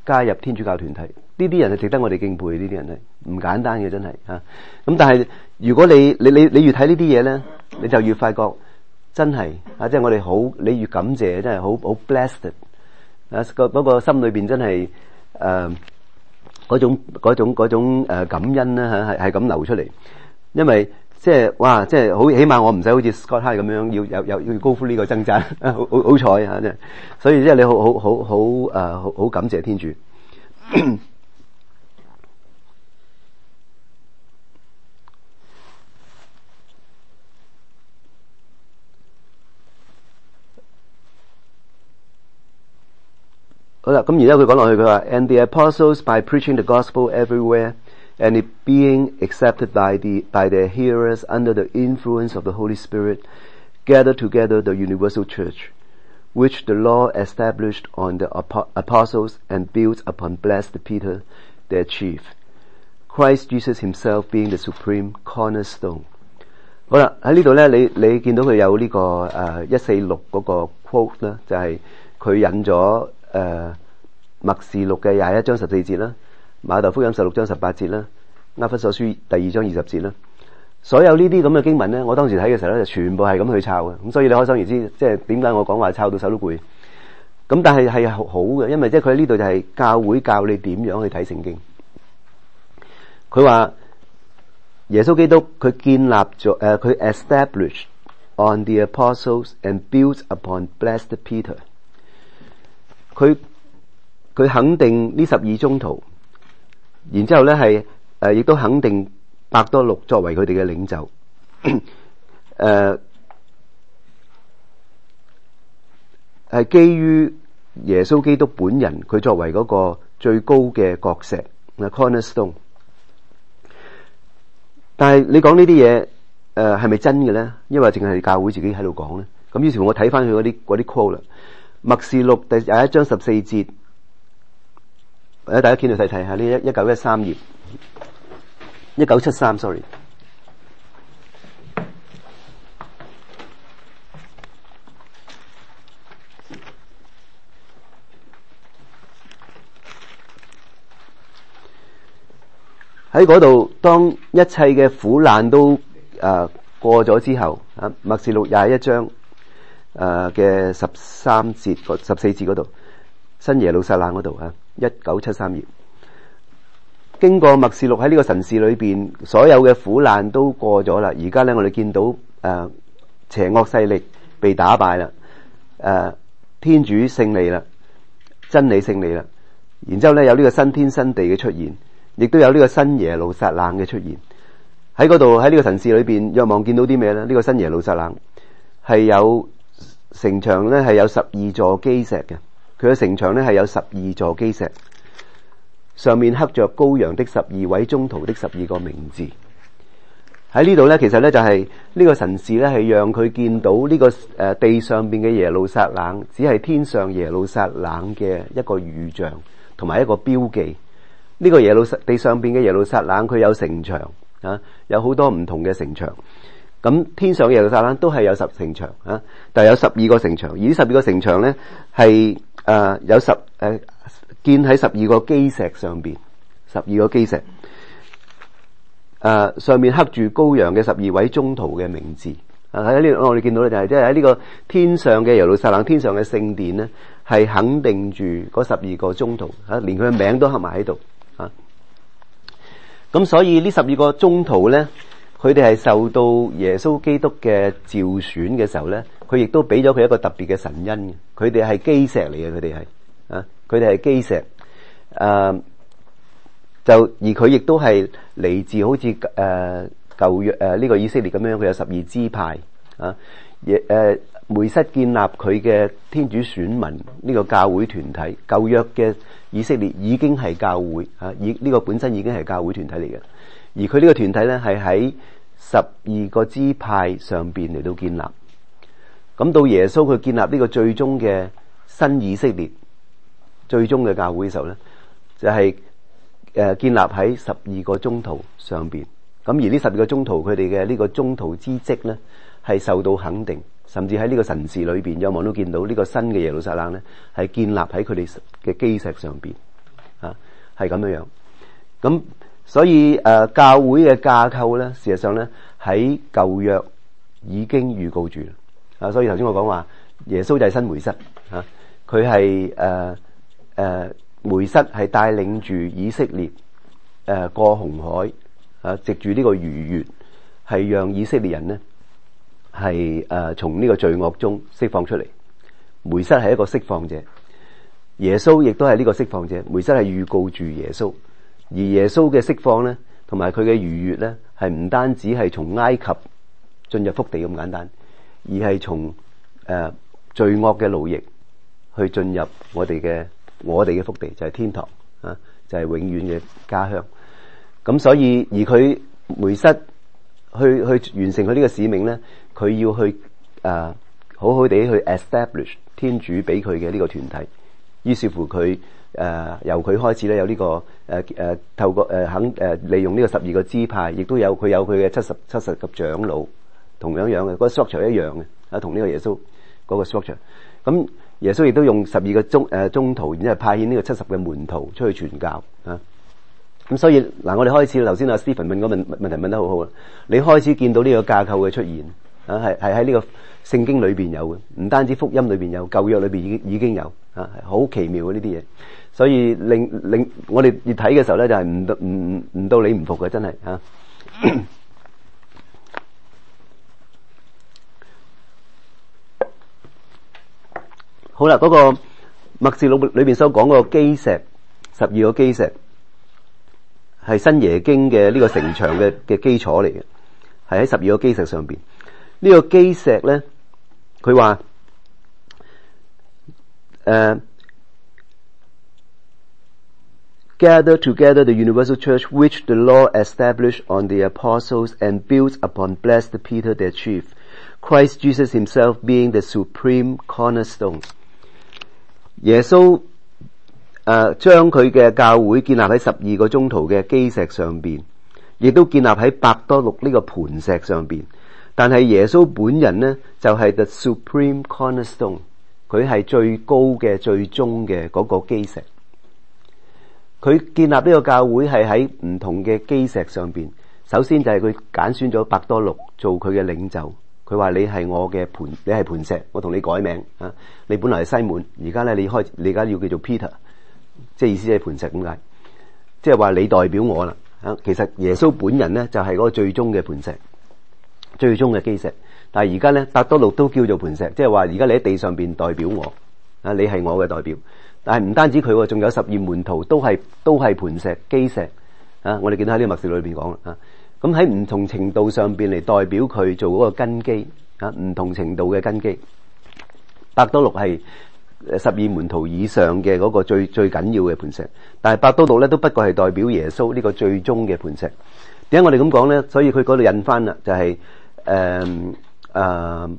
加入天主教團體，呢啲人係值得我哋敬佩，呢啲人係唔簡單嘅，真係嚇。咁、啊、但係如果你你你你越睇呢啲嘢咧，你就越發覺真係啊，即係我哋好，你越感謝，真係好好 blessed 啊！嗰、嗰個心裏邊真係誒嗰種嗰種嗰種誒感恩咧嚇，係係咁流出嚟，因為即係哇，即係好，起碼我唔使好似 Scott High 咁樣要有有要高呼呢個掙扎，好好好彩嚇，即係所以即係你好好好好誒好好感謝天主。好啦，咁而家佢講落去，佢話 ，and the apostles by preaching the gospel everywhere and it being accepted by the by their hearers under the influence of the Holy Spirit, gathered together the universal church, which the Lord established on the apostles and built upon blessed Peter, their chief, Christ Jesus himself being the supreme cornerstone。好啦，喺呢度咧，你你見到佢有呢、這個誒一四六嗰個 quote 咧，就係、是、佢引咗。誒、呃，默示錄嘅廿一章十四節啦，馬竇福音十六章十八節啦，厄弗所書第二章二十節啦，所有呢啲咁嘅經文咧，我當時睇嘅時候咧，就全部係咁去抄嘅，咁所以你可想而知，即係點解我講話抄到手都攰。咁但係係好嘅，因為即係佢喺呢度就係教會教你點樣去睇聖經。佢話耶穌基督佢建立咗誒，佢、呃、established on the apostles and built upon blessed Peter。佢佢肯定呢十二宗徒，然之後咧係誒，亦都肯定伯多祿作為佢哋嘅領袖，誒、呃、係基於耶穌基督本人，佢作為嗰個最高嘅角石 cornerstone。但係你講呢啲嘢誒係咪真嘅咧？因為淨係教會自己喺度講咧。咁於是乎我睇翻佢嗰啲嗰啲 quote 啦。默示錄第廿一章十四節，或者大家見到睇睇下呢一一九一三頁，一九七三 sorry。喺嗰度，當一切嘅苦難都誒、呃、過咗之後，啊，默示錄廿一章。誒嘅十三節十四節嗰度，新耶路撒冷嗰度啊，一九七三頁，經過默示錄喺呢個神視裏邊，所有嘅苦難都過咗啦。而家咧，我哋見到誒、呃、邪惡勢力被打敗啦，誒、呃、天主勝利啦，真理勝利啦。然之後咧，有呢個新天新地嘅出現，亦都有呢個新耶路撒冷嘅出現。喺嗰度喺呢個神視裏邊，若望見到啲咩咧？呢、這個新耶路撒冷係有。城牆咧係有十二座基石嘅，佢嘅城牆咧係有十二座基石，上面刻着羔羊的十二位宗徒的十二個名字。喺呢度咧，其實咧就係、是、呢個神視咧係讓佢見到呢、這個誒、呃、地上邊嘅耶路撒冷，只係天上耶路撒冷嘅一個預象同埋一個標記。呢、這個耶路撒地上邊嘅耶路撒冷，佢有城牆啊，有好多唔同嘅城牆。咁天上嘅耶路撒冷都係有十城牆啊，但係有十二個城牆，而呢十二個城牆咧係誒有十誒、呃、建喺十二個基石上邊，十二個基石誒、呃、上面刻住羔羊嘅十二位宗徒嘅名字啊。喺呢度我哋見到咧就係即係喺呢個天上嘅耶路撒冷，天上嘅聖殿咧係肯定住嗰十二個宗徒啊，連佢嘅名都刻埋喺度啊。咁所以呢十二個宗徒咧。佢哋係受到耶穌基督嘅召選嘅時候咧，佢亦都俾咗佢一個特別嘅神恩嘅。佢哋係基石嚟嘅，佢哋係啊，佢哋係基石。誒、呃，就而佢亦都係嚟自好似誒、呃、舊約誒呢個以色列咁樣，佢有十二支派啊。亦誒梅瑟建立佢嘅天主選民呢個教會團體。舊約嘅以色列已經係教會啊，以呢、這個本身已經係教會團體嚟嘅。而佢呢個團體咧係喺十二個支派上邊嚟到建立，咁到耶穌佢建立呢個最終嘅新以色列最終嘅教會嘅時候咧，就係、是、誒、呃、建立喺十二個宗徒上邊。咁而呢十二個宗徒佢哋嘅呢個宗徒之職咧係受到肯定，甚至喺呢個神視裏邊有望都見到呢個新嘅耶路撒冷咧係建立喺佢哋嘅基石上邊。 係咁樣樣。咁所以誒、呃、教會嘅架構咧，事實上咧喺舊約已經預告住啊。所以頭先我講話耶穌就係新梅瑟啊，佢係誒誒梅瑟係帶領住以色列誒、呃、過紅海啊，藉住呢個逾越，係讓以色列人咧係誒從呢個罪惡中釋放出嚟。梅瑟係一個釋放者，耶穌亦都係呢個釋放者。梅瑟係預告住耶穌，而耶穌嘅釋放咧，同埋佢嘅逾越咧，係唔單止係從埃及進入福地咁簡單，而係從誒罪惡嘅奴役去進入我哋嘅我哋嘅福地，就係天堂啊，就係永遠嘅家鄉。咁所以而佢梅瑟去去完成佢呢個使命咧，佢要去誒好好地去 establish 天主俾佢嘅呢個團體。於是乎佢誒、呃、由佢開始咧，有呢、這個誒誒、呃、透過誒、呃、肯誒、呃、利用呢個十二個支派，亦都有佢有佢嘅七十七十個長老，同樣樣嘅嗰個 structure 一樣嘅啊，同呢個耶穌嗰個 structure。咁耶穌亦都用十二個宗誒宗徒，然之後派遣呢個七十嘅門徒出去傳教啊。咁所以嗱，我哋開始頭先阿 Stephen 問嗰問問題問得好好啦。你開始見到呢個架構嘅出現啊，係係喺呢個聖經裏邊有嘅，唔單止福音裏邊有，舊約裏邊已經已經有啊，係好奇妙嘅呢啲嘢。所以令令我哋要睇嘅時候咧，就係唔到唔唔到你唔服嘅，真係啊。好啦，嗰、那個默示錄裏邊所講嗰個基石，十二個基石係新耶經嘅呢個城牆嘅嘅基礎嚟嘅，係喺十二個基石上邊。呢、這個基石咧，佢話誒 gather together the universal church which the Lord established on the apostles and built upon blessed Peter their chief, Christ Jesus himself being the supreme cornerstone。耶穌誒將佢嘅教會建立喺十二個宗徒嘅基石上邊，亦都建立喺伯多祿呢個磐石上邊。但係耶穌本人呢，就係、是、the supreme cornerstone， 佢係最高嘅最終嘅嗰個基石。佢建立呢個教會係喺唔同嘅基石上邊。首先就係佢揀選咗伯多祿做佢嘅領袖。佢話你係我嘅磐，你係磐石，我同你改名啊！你本來係西門，而家咧你開，你而家要叫做 Peter， 即係意思係磐石咁解。即係話你代表我啦啊！其實耶穌本人咧就係嗰個最終嘅磐石，最終嘅基石。但係而家咧伯多祿都叫做磐石，即係話而家你喺地上邊代表我啊！你係我嘅代表。但係唔單止佢，仲有十二門徒都係都係磐石基石啊！我哋見到喺呢個默示錄裏邊講啦啊！咁喺唔同程度上邊嚟代表佢做嗰個根基啊，唔同程度嘅根基。伯多祿係十二門徒以上嘅嗰個最最緊要嘅磐石，但係伯多祿咧都不過係代表耶穌呢個最終嘅磐石。點解我哋咁講咧？所以佢嗰度引翻啦，就係誒誒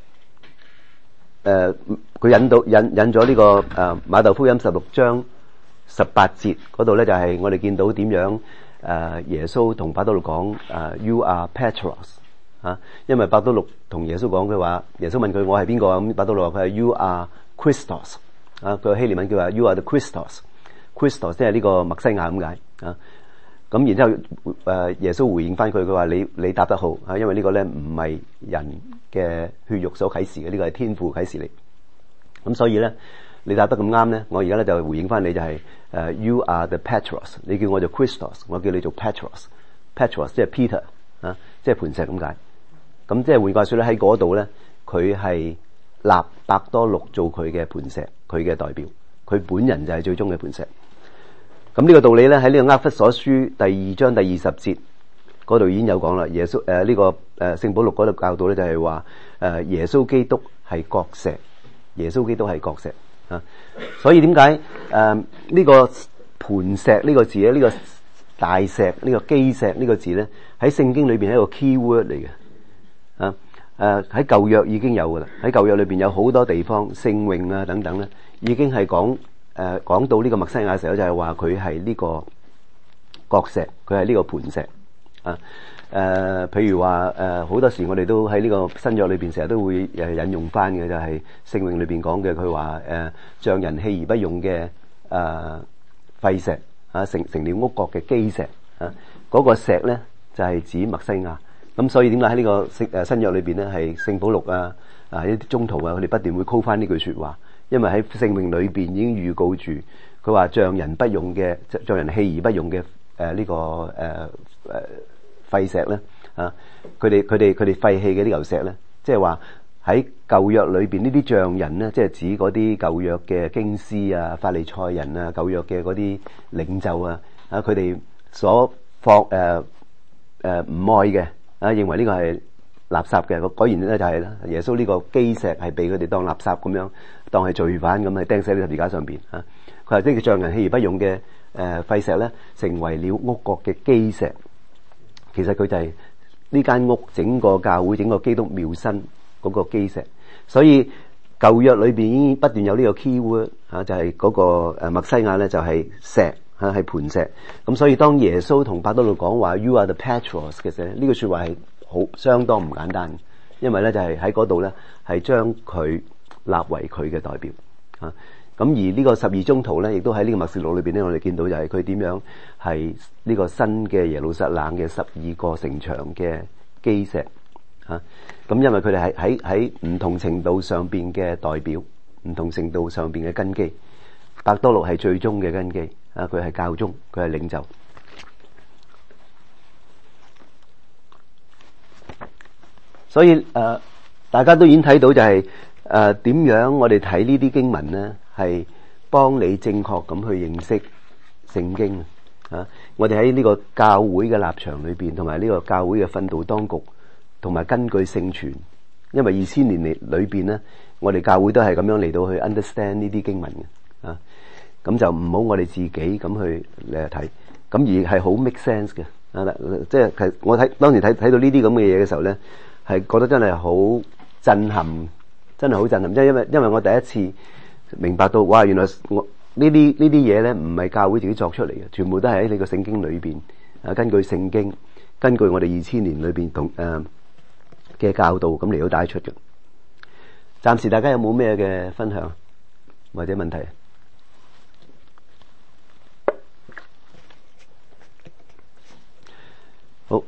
誒，佢引到引引咗呢個誒、呃、馬竇福音十六章十八節嗰度咧，就係我哋見到點樣。誒、uh, 耶穌同伯多祿講誒 You are Petros 啊，因為伯多祿同耶穌講佢話，耶穌問佢我係邊個啊？咁伯多祿話佢係 You are Christos 啊，佢希臘文叫話 You are the Christos，Christos 即係呢個默西亞咁解啊。咁然之後誒耶穌回應翻佢，佢話你你答得好啊，因為呢個咧唔係人嘅血肉所啟示嘅，呢、這個係天父啟示嚟。咁所以咧。你答得咁啱咧，我而家咧就回應翻你就係、是、誒、uh, You are the Petros， 你叫我做 Christos， 我叫你做 Petros，Petros 即係 Peter 啊，即係磐石咁解。咁即係換句話說咧，喺嗰度咧，佢係立伯多祿做佢嘅磐石，佢嘅代表，佢本人就係最終嘅磐石。咁呢個道理咧喺呢個厄弗所書第二章第二十節嗰度已經有講啦。耶穌誒呢、呃這個誒聖、呃、保祿嗰度教導咧就係話誒耶穌基督係角石，耶穌基督係角石。啊，所以點解誒呢個磐石呢個字咧，呢、這個大石呢、這個基石呢個字咧，喺聖經裏邊係一個 key word 嚟嘅。啊誒喺舊約已經有噶啦，喺舊約裏邊有好多地方聖詠啊等等咧，已經係講誒講到呢個默西亞嘅時候，就係話佢係呢個角石，佢係呢個磐石啊。誒、呃，譬如話誒，好、呃、多時我哋都喺呢個新約裏邊，成日都會誒引用翻嘅，就係聖詠裏邊講嘅，佢話誒，匠人棄而不用嘅誒廢石啊，成成了屋角嘅基石啊，嗰、那個石咧就係、是、指默西亞。咁所以點解喺呢個聖誒新約裏邊咧係聖保祿啊啊一啲宗徒啊，佢哋不斷會 call 翻呢句說話，因為喺聖經裏邊已經預告住，佢話匠人不用嘅，匠人棄而不用嘅誒呢個誒誒廢石咧啊，佢哋佢哋佢哋廢棄嘅呢嚿石咧，即係話喺舊約裏邊呢啲匠人咧，即係指嗰啲舊約嘅經師啊、法利賽人啊、舊約嘅嗰啲領袖啊啊，佢哋所放誒誒唔愛嘅。啊，認為呢個係垃圾嘅，果然咧就係耶穌呢個基石係被佢哋當垃圾咁樣，當係罪犯咁係釘死喺十字架上邊啊！佢話呢個匠人棄而不用嘅誒廢石咧，成為了屋角嘅基石。其實佢就係呢間屋整個教會整個基督廟身嗰個基石。所以舊約裏邊已經不斷有呢個 key word 啊，就係嗰個誒默西亞咧就係石。嚇係磐石，咁所以當耶穌同伯多祿講話 You are the Petros 嘅時候，呢句説話係好相當唔簡單，因為咧就係喺嗰度咧係將佢立為佢嘅代表嚇。咁而呢個十二宗徒咧，亦都喺呢個默示錄裏邊咧，我哋見到就係佢點樣係呢個新嘅耶路撒冷嘅十二個城牆嘅基石嚇。咁因為佢哋係喺喺唔同程度上邊嘅代表，唔同程度上邊嘅根基，伯多祿係最終嘅根基。啊！佢係教宗，佢係領袖，所以誒、呃，大家都已經睇到就係誒點樣我哋睇呢啲經文咧，係幫你正確咁去認識聖經啊！我哋喺呢個教會嘅立場裏邊，同埋呢個教會嘅訓導當局，同埋根據聖傳，因為二千年嚟裏邊咧，我哋教會都係咁樣嚟到去 understand 呢啲經文嘅啊。咁就唔好我哋自己咁去誒睇，咁而係好 make sense 嘅啊！即係係我睇當時睇睇到呢啲咁嘅嘢嘅時候咧，係覺得真係好震撼，真係好震撼。即係因為因為我第一次明白到，哇！原來我呢啲呢啲嘢咧唔係教會自己作出嚟嘅，全部都係喺你個聖經裏邊啊，根據聖經，根據我哋二千年裏邊同誒嘅教導咁嚟到帶出嘅。暫時大家有冇咩嘅分享或者問題？好，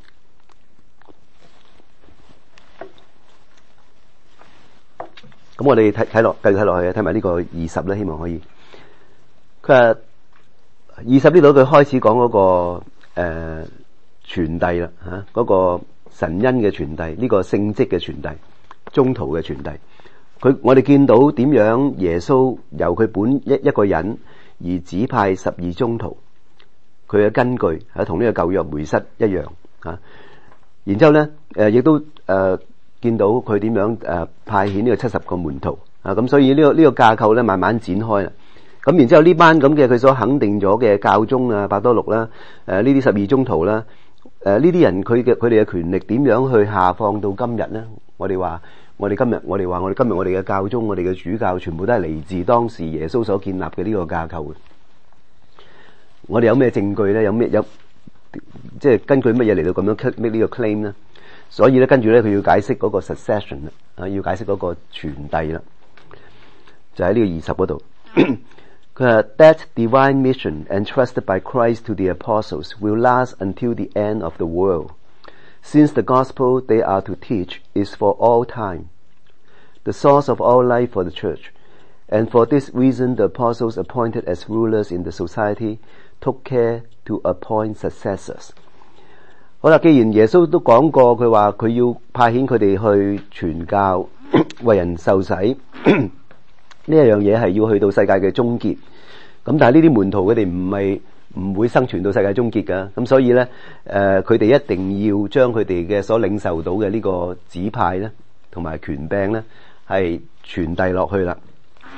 咁我哋睇睇落，繼續睇落去，睇埋呢個二十咧，希望可以。佢話二十呢度佢開始講嗰、那個誒、呃、傳遞啦，吓、啊、嗰、那個神恩嘅傳遞，呢、這個聖職嘅傳遞，宗徒嘅傳遞。佢我哋見到點樣耶穌由佢本一一個人而指派十二宗徒。佢嘅根據係同呢個舊約梅瑟一樣啊，然之後咧誒亦都誒、呃、見到佢點樣誒、呃、派遣呢個七十個門徒啊，咁所以呢、這個呢、這個架構咧慢慢展開啦。咁然之後呢班咁嘅佢所肯定咗嘅教宗啊、伯多祿啦、誒呢啲十二宗徒啦、誒呢啲人佢嘅佢哋嘅權力點樣去下放到今日咧？我哋話我哋今日我哋話我哋今日我哋嘅教宗、我哋嘅主教全部都係嚟自當時耶穌所建立嘅呢個架構嘅。我哋有咩證據咧？有咩有即係根據乜嘢嚟到咁樣 make 呢個 claim 咧？所以咧跟住咧佢要解釋嗰個 succession 啦，啊要解釋嗰個傳遞啦，就喺呢個二十嗰度。佢話 That divine mission entrusted by Christ to the apostles will last until the end of the world, since the gospel they are to teach is for all time, the source of all life for the church, and for this reason the apostles appointed as rulers in the society took care to appoint successors。 好啦，既然耶穌都講過，佢話佢要派遣佢哋去傳教，為人受洗，呢一樣嘢係要去到世界嘅終結。咁但係呢啲門徒佢哋唔係唔會生存到世界終結㗎，咁所以咧誒佢哋一定要將佢哋嘅所領受到嘅呢個指派咧，同埋權柄咧係傳遞落去啦。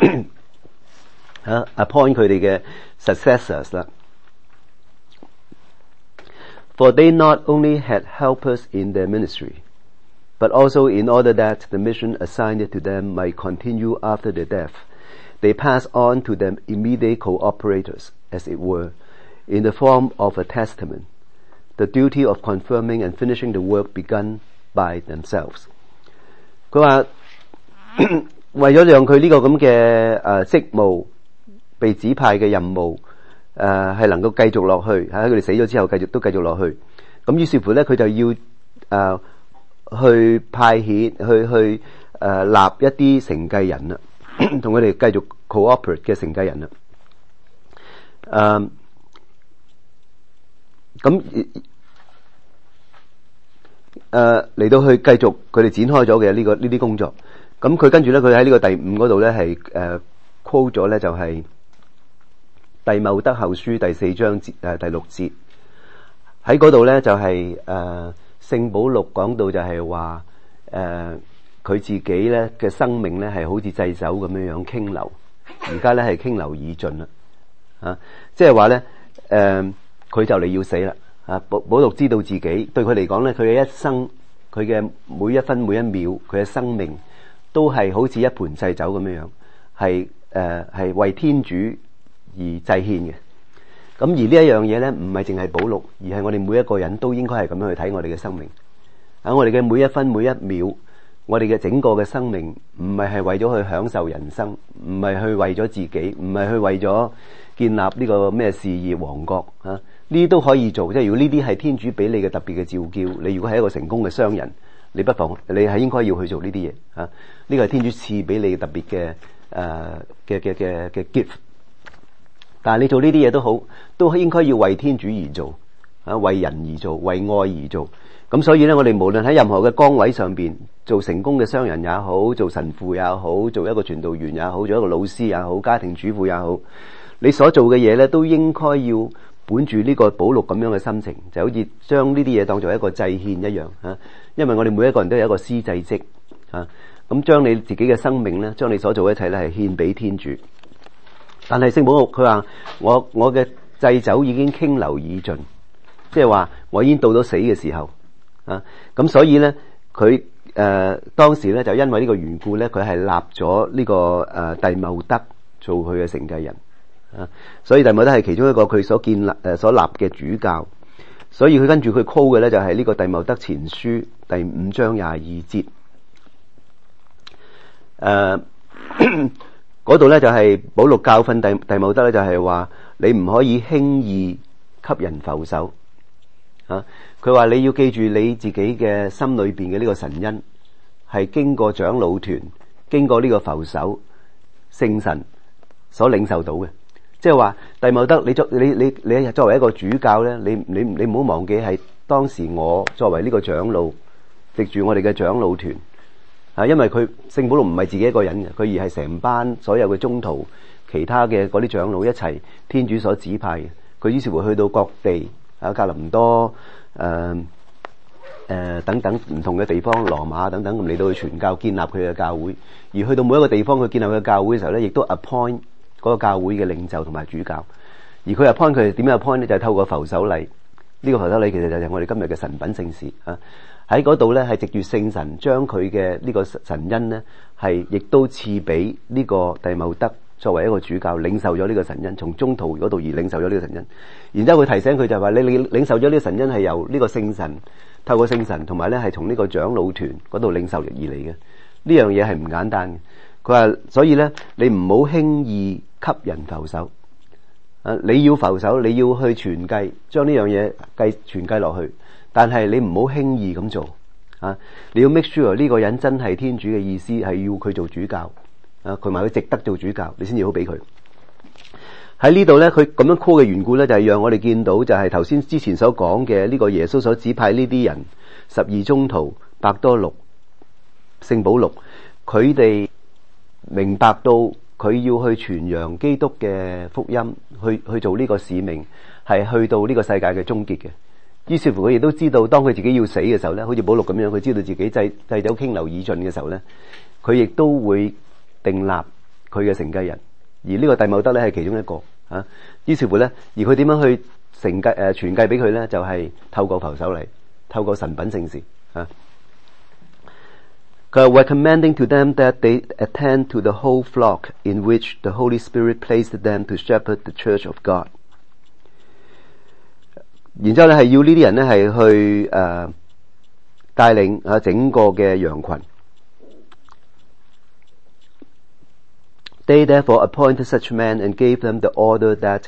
嚇 appoint 佢哋嘅 successors 啦。For they not only had helpers in their ministry, but also in order that the mission assigned to them might continue after their death, they pass on to them immediate cooperators, as it were, in the form of a testament, the duty of confirming and finishing the work begun by themselves. 佢話為咗讓佢呢個咁嘅誒職務被指派嘅任務誒誒係能夠繼續落去，喺佢哋死咗之後繼續都繼續落去。咁於是乎咧，佢就要誒、呃、去派遣，去去誒、呃、立一啲承繼人啦，同佢哋繼續 cooperate 嘅承繼人啦。誒咁誒嚟到去繼續佢哋展開咗嘅呢個呢啲工作。咁佢跟住咧，佢喺呢個第五嗰度咧係誒 quote 咗咧，就係弟茂德後書第四章節誒第六節。喺嗰度咧就係誒聖保祿講到就係話誒佢自己咧嘅生命咧係好似祭酒咁樣樣傾流，而家咧係傾流已盡啦，啊，即係話咧誒佢就嚟要死啦，啊保保祿知道自己對佢嚟講咧，佢嘅一生，佢嘅每一分每一秒，佢嘅生命都係好似一盤祭酒咁樣樣，係誒係為天主而祭獻嘅。咁而呢一樣嘢咧，唔係淨係保祿，而係我哋每一個人都應該係咁樣去睇我哋嘅生命。啊，我哋嘅每一分每一秒，我哋嘅整個嘅生命，唔係係為咗去享受人生，唔係去為咗自己，唔係去為咗建立呢個咩事業王國啊，呢啲都可以做。即係如果呢啲係天主俾你嘅特別嘅召叫，你如果係一個成功嘅商人，你不妨你係應該要去做呢啲嘢啊。呢個係天主賜俾你特別嘅誒嘅嘅嘅嘅 gift。但係你做呢啲嘢都好，都應該要為天主而做，啊，為人而做，為愛而做。咁所以咧，我哋無論喺任何嘅崗位上邊，做成功嘅商人也好，做神父也好，做一個傳道員也好，做一個老師也好，家庭主婦也好，你所做嘅嘢咧，都應該要本住呢個保祿咁樣嘅心情，就好似將呢啲嘢當作一個祭獻一樣啊。因為我哋每一個人都有一個司祭職啊，咁將你自己嘅生命咧，將你所做嘅一切咧，係獻俾天主。但係聖保祿佢話我我嘅祭酒已經傾流已盡，即係話我已經到咗死嘅時候啊。咁所以咧佢誒當時咧就因為呢個緣故咧，佢係立咗呢、這個誒、呃、弟茂德做佢嘅承繼人啊。所以弟茂德係其中一個佢所建立誒、呃、所立嘅主教。所以佢跟住佢 call 嘅咧就係、是、呢個弟茂德前書第五章廿二節誒。呃嗰度咧就係保祿教訓弟弟茂德咧，就係話你唔可以輕易給人浮手啊！佢話你要記住你自己嘅心裏邊嘅呢個神恩係經過長老團，經過呢個浮手聖神所領受到嘅。即係話弟茂德，你作你你你作為一個主教咧，你你你唔好忘記係當時我作為呢個長老，藉住我哋嘅長老團。啊，因為佢聖保祿唔係自己一個人嘅，佢而係成班所有嘅宗徒，其他嘅嗰啲長老一齊天主所指派嘅。佢於是乎去到各地啊，格林多、誒、呃、誒、呃、等等唔同嘅地方，羅馬等等咁嚟到去傳教，建立佢嘅教會。而去到每一個地方，佢建立佢嘅教會嘅時候咧，亦都 appoint 嗰個教會嘅領袖同埋主教。而佢 appoint 佢點樣 appoint 咧？就係透過浮手禮。呢個浮手禮其實就係我哋今日嘅神品聖事啊。喺嗰度咧，係藉住聖神將佢嘅呢個神恩咧，係亦都賜俾呢個弟茂德作為一個主教，領受咗呢個神恩，從中途嗰度而領受咗呢個神恩。然之後佢提醒佢就係話：你你領受咗呢個神恩係由呢個聖神透過聖神，同埋咧係從呢個長老團嗰度領受而嚟嘅。呢樣嘢係唔簡單嘅。佢話：所以咧，你唔好輕易給人浮手啊！你要浮手，你要去傳繼，將呢樣嘢繼傳繼落去。但係你唔好輕易咁做啊！你要 make sure 呢個人真係天主嘅意思，係要佢做主教啊，同埋佢值得做主教，你先至好俾佢。喺呢度咧，佢咁樣 call 嘅緣故咧，就係、是、讓我哋見到就係頭先之前所講嘅呢個耶穌所指派呢啲人，十二宗徒、伯多祿、聖保祿，佢哋明白到佢要去傳揚基督嘅福音，去去做呢個使命，係去到呢個世界嘅終結嘅。於是乎佢亦都知道，當佢自己要死嘅時候咧，好似保祿咁樣，佢知道自己祭祭酒傾流已盡嘅時候咧，佢亦都會訂立佢嘅承繼人。而呢個弟茂德咧係其中一個啊。於是乎咧，而佢點樣去承繼誒傳繼俾佢咧？就係、是、透過浮手禮，透過神品聖事啊。佢話 recommending to them that they attend to the whole flock in which the Holy Spirit placed them to shepherd the Church of God。然之後咧，係要呢啲人咧係去誒、呃、帶領啊整個嘅羊群。They therefore appointed such men and gave them the order that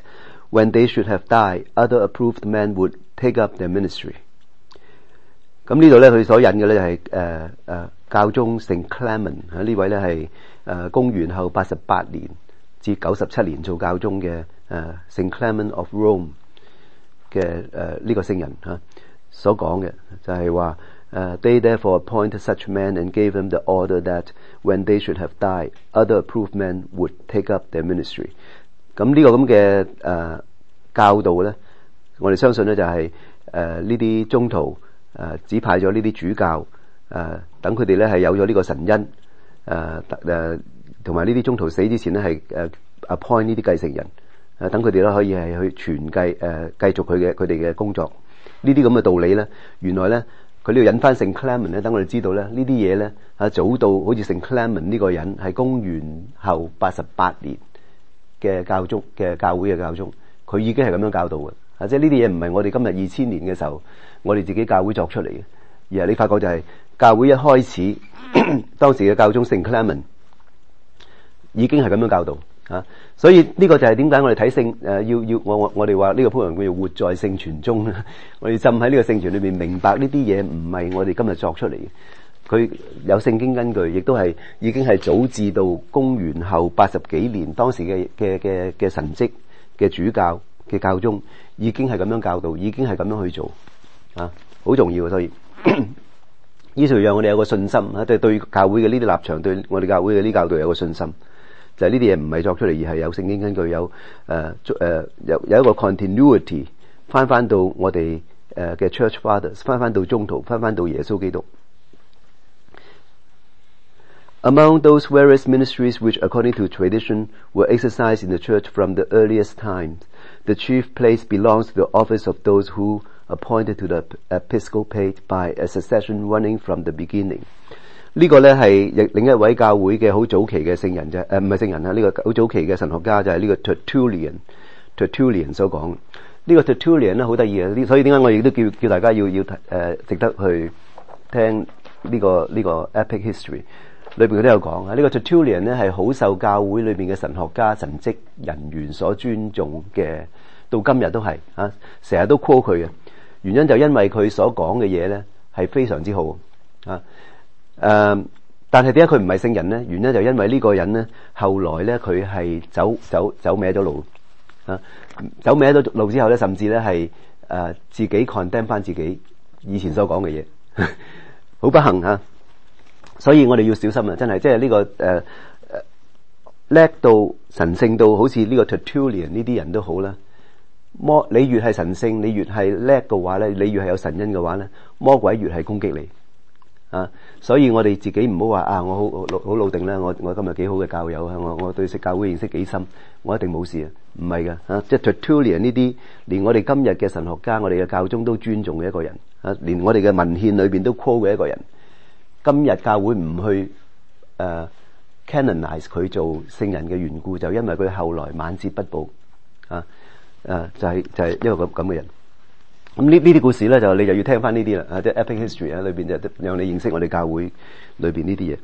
when they should have died, other approved men would take up their ministry。咁呢度咧，佢所引嘅咧就係誒誒教宗聖 Clement 啊，呢位咧係誒公元後八十八年至九十七年做教宗嘅誒聖 Clement of Rome 嘅誒呢個聖人嚇所講嘅，就係話誒 They therefore appointed such men and gave them the order that when they should have died, other approved men would take up their ministry。咁呢個咁嘅誒教導咧，我哋相信咧就係誒呢啲宗徒。誒指派咗呢啲主教，誒等佢哋咧係有咗呢個神恩，誒誒同埋呢啲宗徒死之前咧係誒 appoint 呢啲繼承人，誒等佢哋咧可以係去傳繼誒繼續佢嘅佢哋嘅工作。呢啲咁嘅道理咧，原來咧佢呢度引翻聖 Clement 咧，等我哋知道咧呢啲嘢咧啊早到好似聖 Clement 呢個人係公元後八十八年嘅教宗嘅教會嘅教宗，佢已經係咁樣教導嘅。啊！即係呢啲嘢唔係我哋今日二千年嘅時候，我哋自己教會作出嚟嘅，而係你發覺就係教會一開始當時嘅教宗聖 Clement 已經係咁樣教導啊！所以呢個就係點解我哋睇聖誒要要我我我哋話呢個鋪人叫活在聖傳中，我哋浸喺呢個聖傳裏面，明白呢啲嘢唔係我哋今日作出嚟嘅，佢有聖經根據，亦都係已經係早至到公元後八十幾年當時嘅嘅嘅嘅神職嘅主教嘅教宗。已經係咁樣教導，已經係咁樣去做，啊，好重要。所以呢條讓我哋有個信心啊，對對教會嘅呢啲立場，對我哋教會嘅呢教導有個信心，就係呢啲嘢唔係作出嚟，而係有聖經根據，有誒誒、呃、有有一個 continuity， 翻翻到我哋誒嘅 Church Fathers， 翻翻到宗徒，翻翻到耶穌基督。Among those various ministries which, according to tradition, were exercised in the church from the earliest times,The chief place belongs to the office of those who appointed to the episcopate by a succession running from the beginning。呢個咧係另一位教會嘅好早期嘅聖人啫，誒唔係聖人啊，呢、這個好早期嘅神學家就係呢個 Tertullian，Tertullian 所講。呢、這個 Tertullian 咧好得意嘅，所以點解我亦都叫叫大家要要誒、呃、值得去聽呢、這個呢、這個 Epic History。裏邊佢都有講啊，呢個 Tertullian 咧係好受教會裏邊嘅神學家、神職人員所尊重嘅，到今日都係啊，成日都 call 佢嘅。原因就因為佢所講嘅嘢咧係非常之好啊。誒，但係點解佢唔係聖人咧？原因就因為呢個人咧後來咧佢係走走走歪咗路啊，走歪咗路之後咧，甚至咧係誒自己 condemn 翻自己以前所講嘅嘢，好不幸啊！所以我哋要小心啊！真係，即係呢個誒誒叻到神聖到好似呢個 Tertullian 呢啲人都好啦。魔你越係神聖，你越係叻嘅話咧，你越係有神恩嘅話咧，魔鬼越係攻擊你啊！所以我哋自己唔好話啊，我好好好老定啦，我我今日幾好嘅教友啊，我我對食教會認識幾深，我一定冇事啊！唔係㗎啊！即係 Tertullian 呢啲，連我哋今日嘅神學家、我哋嘅教宗都尊重嘅一個人啊，連我哋嘅文獻裏邊都 call 嘅一個人。今日教會唔去誒、uh, canonize 佢做聖人嘅緣故，就因為佢後來晚節不保啊誒、啊，就係、是、就係、是、一個咁咁嘅人。咁呢呢啲故事咧，就你就要聽翻呢啲啦啊，即係 Epic History 啊，裏邊就讓你認識我哋教會裏邊呢啲嘢。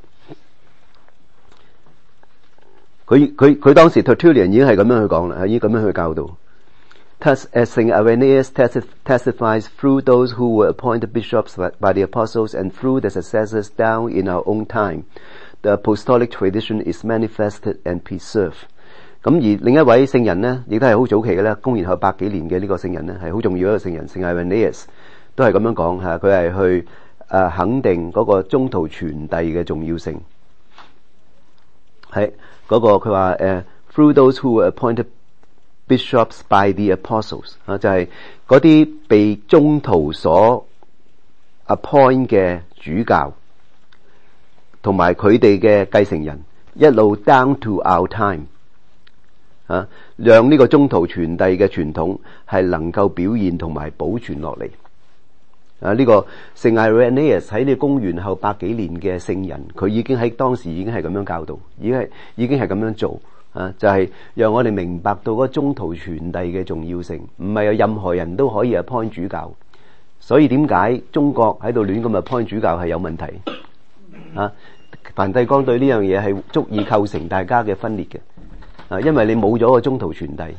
佢佢佢當時 Tertullian 已經係咁樣去講啦，已經咁樣去教導。Thus, as Saint Irenaeus testifies, through those who were appointed bishops by the apostles and through their successors down in our own time, the apostolic tradition is manifested and preserved. 咁而另一位聖人呢，亦都係好早期嘅咧，公元後百幾年嘅呢個聖人呢，係好重要一個聖人，聖 Irenaeus 都係咁樣講吓，佢係去誒、呃、肯定嗰個宗徒傳遞嘅重要性。係嗰、那個佢話誒 through those who were appointed bishops by the apostles 啊，就係嗰啲被宗徒所 appoint 嘅主教，同埋佢哋嘅繼承人，一路 down to our time 啊，讓呢個宗徒傳遞嘅傳統係能夠表現同埋保存落嚟。啊，呢、這個聖 Irenaeus 喺呢個公元後百幾年嘅聖人，佢已經喺當時已經係咁樣教導，已經係已經係咁樣做。啊，就係、是、讓我哋明白到嗰個宗徒傳遞嘅重要性，唔係有任何人都可以 appoint 主教。所以點解中國喺度亂咁 appoint 主教係有問題？啊，梵蒂岡對呢樣嘢係足以構成大家嘅分裂嘅。啊，因為你冇咗個宗徒傳遞，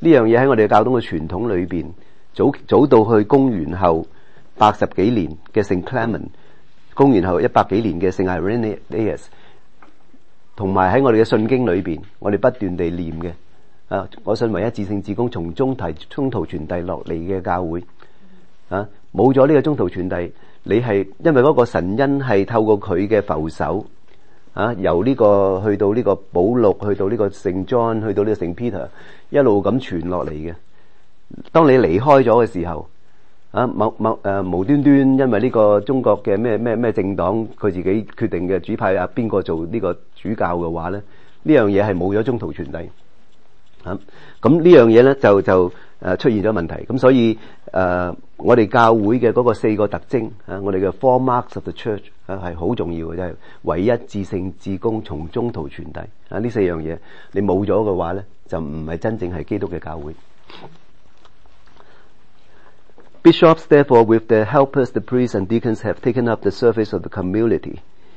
呢樣嘢喺我哋嘅教宗嘅傳統裏邊，早早到去公元後八十幾年嘅聖 Clement， 公元後一百幾年嘅聖 Irenaeus， 同埋喺我哋嘅信經裏邊，我哋不斷地念嘅啊，我信唯一至聖至公從中提中途傳遞落嚟嘅教會啊，冇咗呢個中途傳遞，你係因為嗰個神恩係透過佢嘅扶手啊，由呢個去到呢個保祿，去到呢個聖 John， 去到呢個聖 Peter， 一路咁傳落嚟嘅。當你離開咗嘅時候，啊，某某誒、呃、無端端因為呢個中國嘅咩咩咩政黨佢自己決定嘅主派啊，邊個做呢個主教嘅話咧，呢樣嘢係冇咗中途傳遞。啊，咁呢樣嘢咧就就誒、呃、出現咗問題。咁所以誒、呃、我哋教會嘅嗰個四個特徵啊，我哋嘅 four marks of the church 啊係好重要嘅，就係、是、唯一至聖至公從中途傳遞啊，呢四樣嘢你冇咗嘅話咧，就唔係真正係基督嘅教會。Bishops, therefore, with their helpers, the priests and deacons, have taken up the service of the community,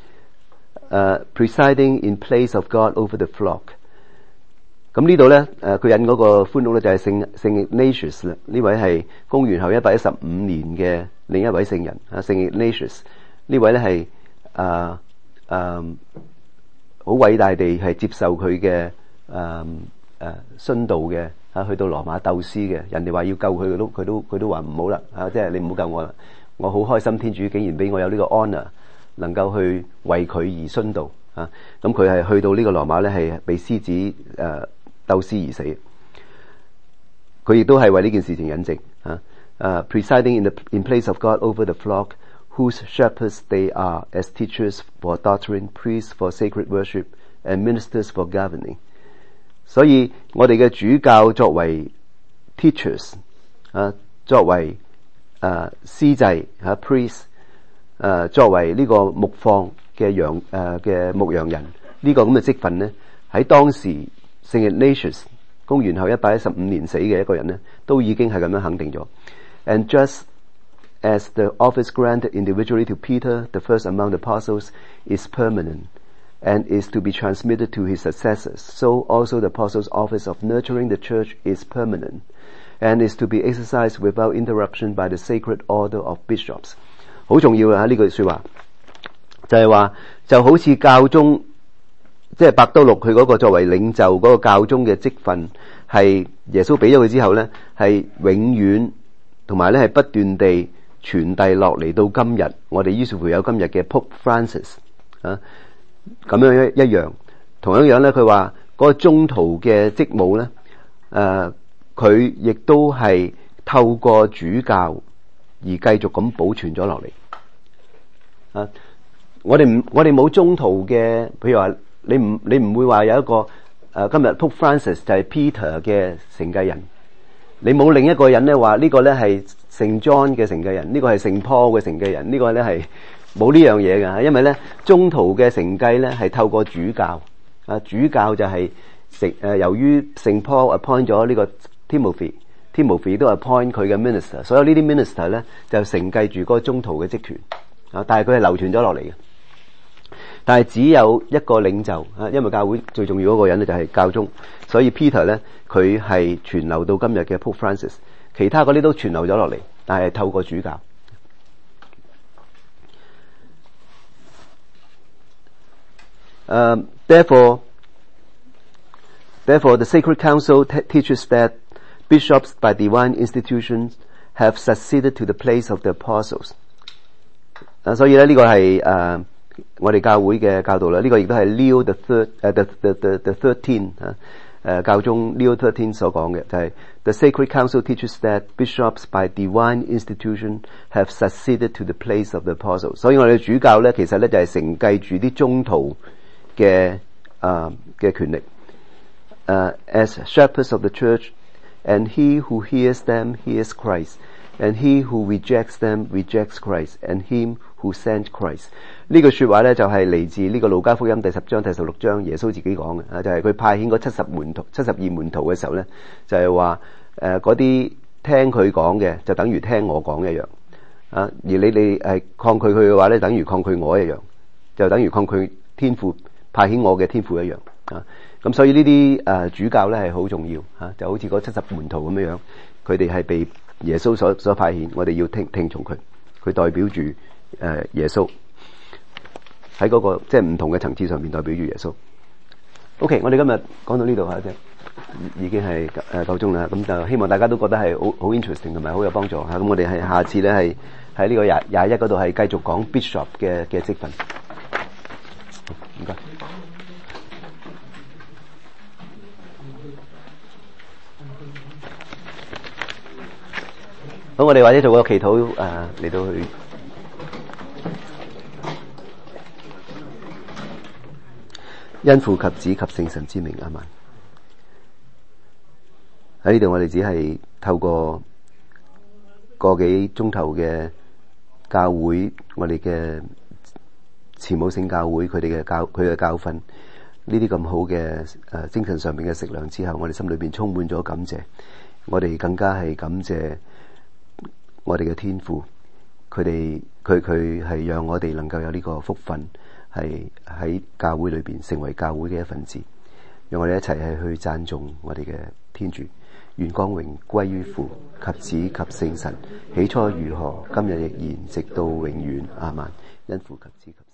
uh, presiding in place of God over the flock. 咁呢度咧，誒佢引嗰個歡錄咧就係聖聖 Ignatius 啦，呢位係公元後一百一十五年嘅另一位聖人啊，聖 Ignatius 呢位咧係誒誒好偉大地係接受佢嘅誒誒殉道嘅。啊，去到羅馬鬥師嘅，人哋話要救佢，佢都佢都佢都話唔好啦，啊，即係你唔好救我啦，我好開心天主竟然俾我有呢個 honor， 能夠去為佢而殉道啊！咁佢係去到呢個羅馬咧，係被獅子誒鬥屍而死。佢亦都係為呢件事情引證啊！誒 ，presiding in the in place of God over the flock, whose shepherds they are, as teachers for doctrine, priests for sacred worship, and ministers for governing。所以我哋嘅主教作為 teachers 啊，作為誒司祭吓 priest， 誒作為呢個牧放嘅羊誒嘅牧羊人，呢個咁嘅職分咧，喺當時聖 Ignatius 公元後一百一十五年死嘅一個人咧，都已經係咁樣肯定咗。And just as the office granted individually to Peter, the first among the apostles, is permanent,and is to be transmitted to his successors, so also the apostles' office of nurturing the church is permanent, and is to be exercised without interruption by the sacred order of bishops。 好重要啊！呢句說話就係話，就好似教宗，即係伯多祿佢嗰個作為領袖嗰個教宗嘅職分，係耶穌俾咗佢之後咧，係永遠同埋咧係不斷地傳遞落嚟到今日，我哋於是乎有今日嘅 Pope Francis 啊。咁樣一一樣，同樣樣咧，佢話嗰個中途嘅職務咧，誒、呃，佢亦都係透過主教而繼續咁保存咗落嚟。啊，我哋唔，我哋冇中途嘅，譬如話你唔，你唔會話有一個誒、呃，今日 Pope Francis 就係 Peter 嘅承繼人，你冇另一個人咧話呢個咧係聖 John 嘅承繼人，呢、這個係聖 Paul 嘅承繼人，呢、這個咧係。冇呢樣嘢㗎，因為咧中途嘅承繼咧係透過主教啊，主教就係成誒由於聖 Paul appoint 咗呢個 Timothy，Timothy 都 appoint 佢嘅 minister， 所有呢啲 minister 咧就承繼住嗰個中途嘅職權啊，但係佢係流傳咗落嚟嘅。但係只有一個領袖啊，因為教會最重要嗰個人咧就係教宗，所以 Peter 咧佢係傳流到今日嘅 Pope Francis， 其他嗰啲都傳流咗落嚟，但係透過主教。Uh, therefore, therefore, the Sacred Council t- teaches that bishops by divine institutions have succeeded to the place of the apostles. 啊，所以咧呢個係誒我哋教會嘅教導啦。呢個亦都係 Leo the third 誒 the the the the thirteen 啊誒教宗 Leo thirteen 所講嘅就係 The Sacred Council teaches that bishops by divine institution have succeeded to the place of the apostles. 所以我哋主教咧其實咧就係承繼住啲宗徒嘅啊嘅權力，誒、uh, as shepherds of the church, and he who hears them hears Christ, and he who rejects them rejects Christ, and him who sent Christ。呢句說話咧就係嚟自呢個路加福音第十章第十六章耶穌自己講嘅，啊就係、是、佢派遣嗰七十門徒、七十二門徒嘅時候咧，就係話誒嗰啲聽佢講嘅就等於聽我講一樣，啊而你哋係抗拒佢嘅話咧，等於抗拒我一樣，就等於抗拒天父。派遣我嘅天父一樣啊， 咁所以呢啲誒主教咧係好重要嚇，就好似嗰七十門徒咁樣樣，佢哋係被耶穌所所派遣，我哋要聽聽從佢，佢代表住誒耶穌喺嗰個即係唔同嘅層次上面代表住耶穌。OK， 我哋今日講到呢度嚇啫，已經係誒夠鐘啦。咁就希望大家都覺得係好好 interesting 同埋好有幫助嚇。咁我哋係下次咧係喺呢個廿廿一嗰度係繼續講 Bishop 嘅嘅職分。唔該。好，我哋或者做個祈禱誒嚟到去。因父及子及聖神之名，阿們。喺呢度我哋只係透過個幾鐘頭嘅教會，我哋嘅慈母聖教會佢哋嘅教佢嘅教訓，呢啲咁好嘅誒精神上面嘅食糧之後，我哋心裏邊充滿咗感謝，我哋更加係感謝我哋嘅天父，佢哋佢佢係讓我哋能夠有呢個福分。係喺教會裏邊成為教會嘅一份子，讓我哋一齊係去讚頌我哋嘅天主，願光榮歸於父及子及聖神，起初如何，今日亦然，直到永遠，阿們。因父及子及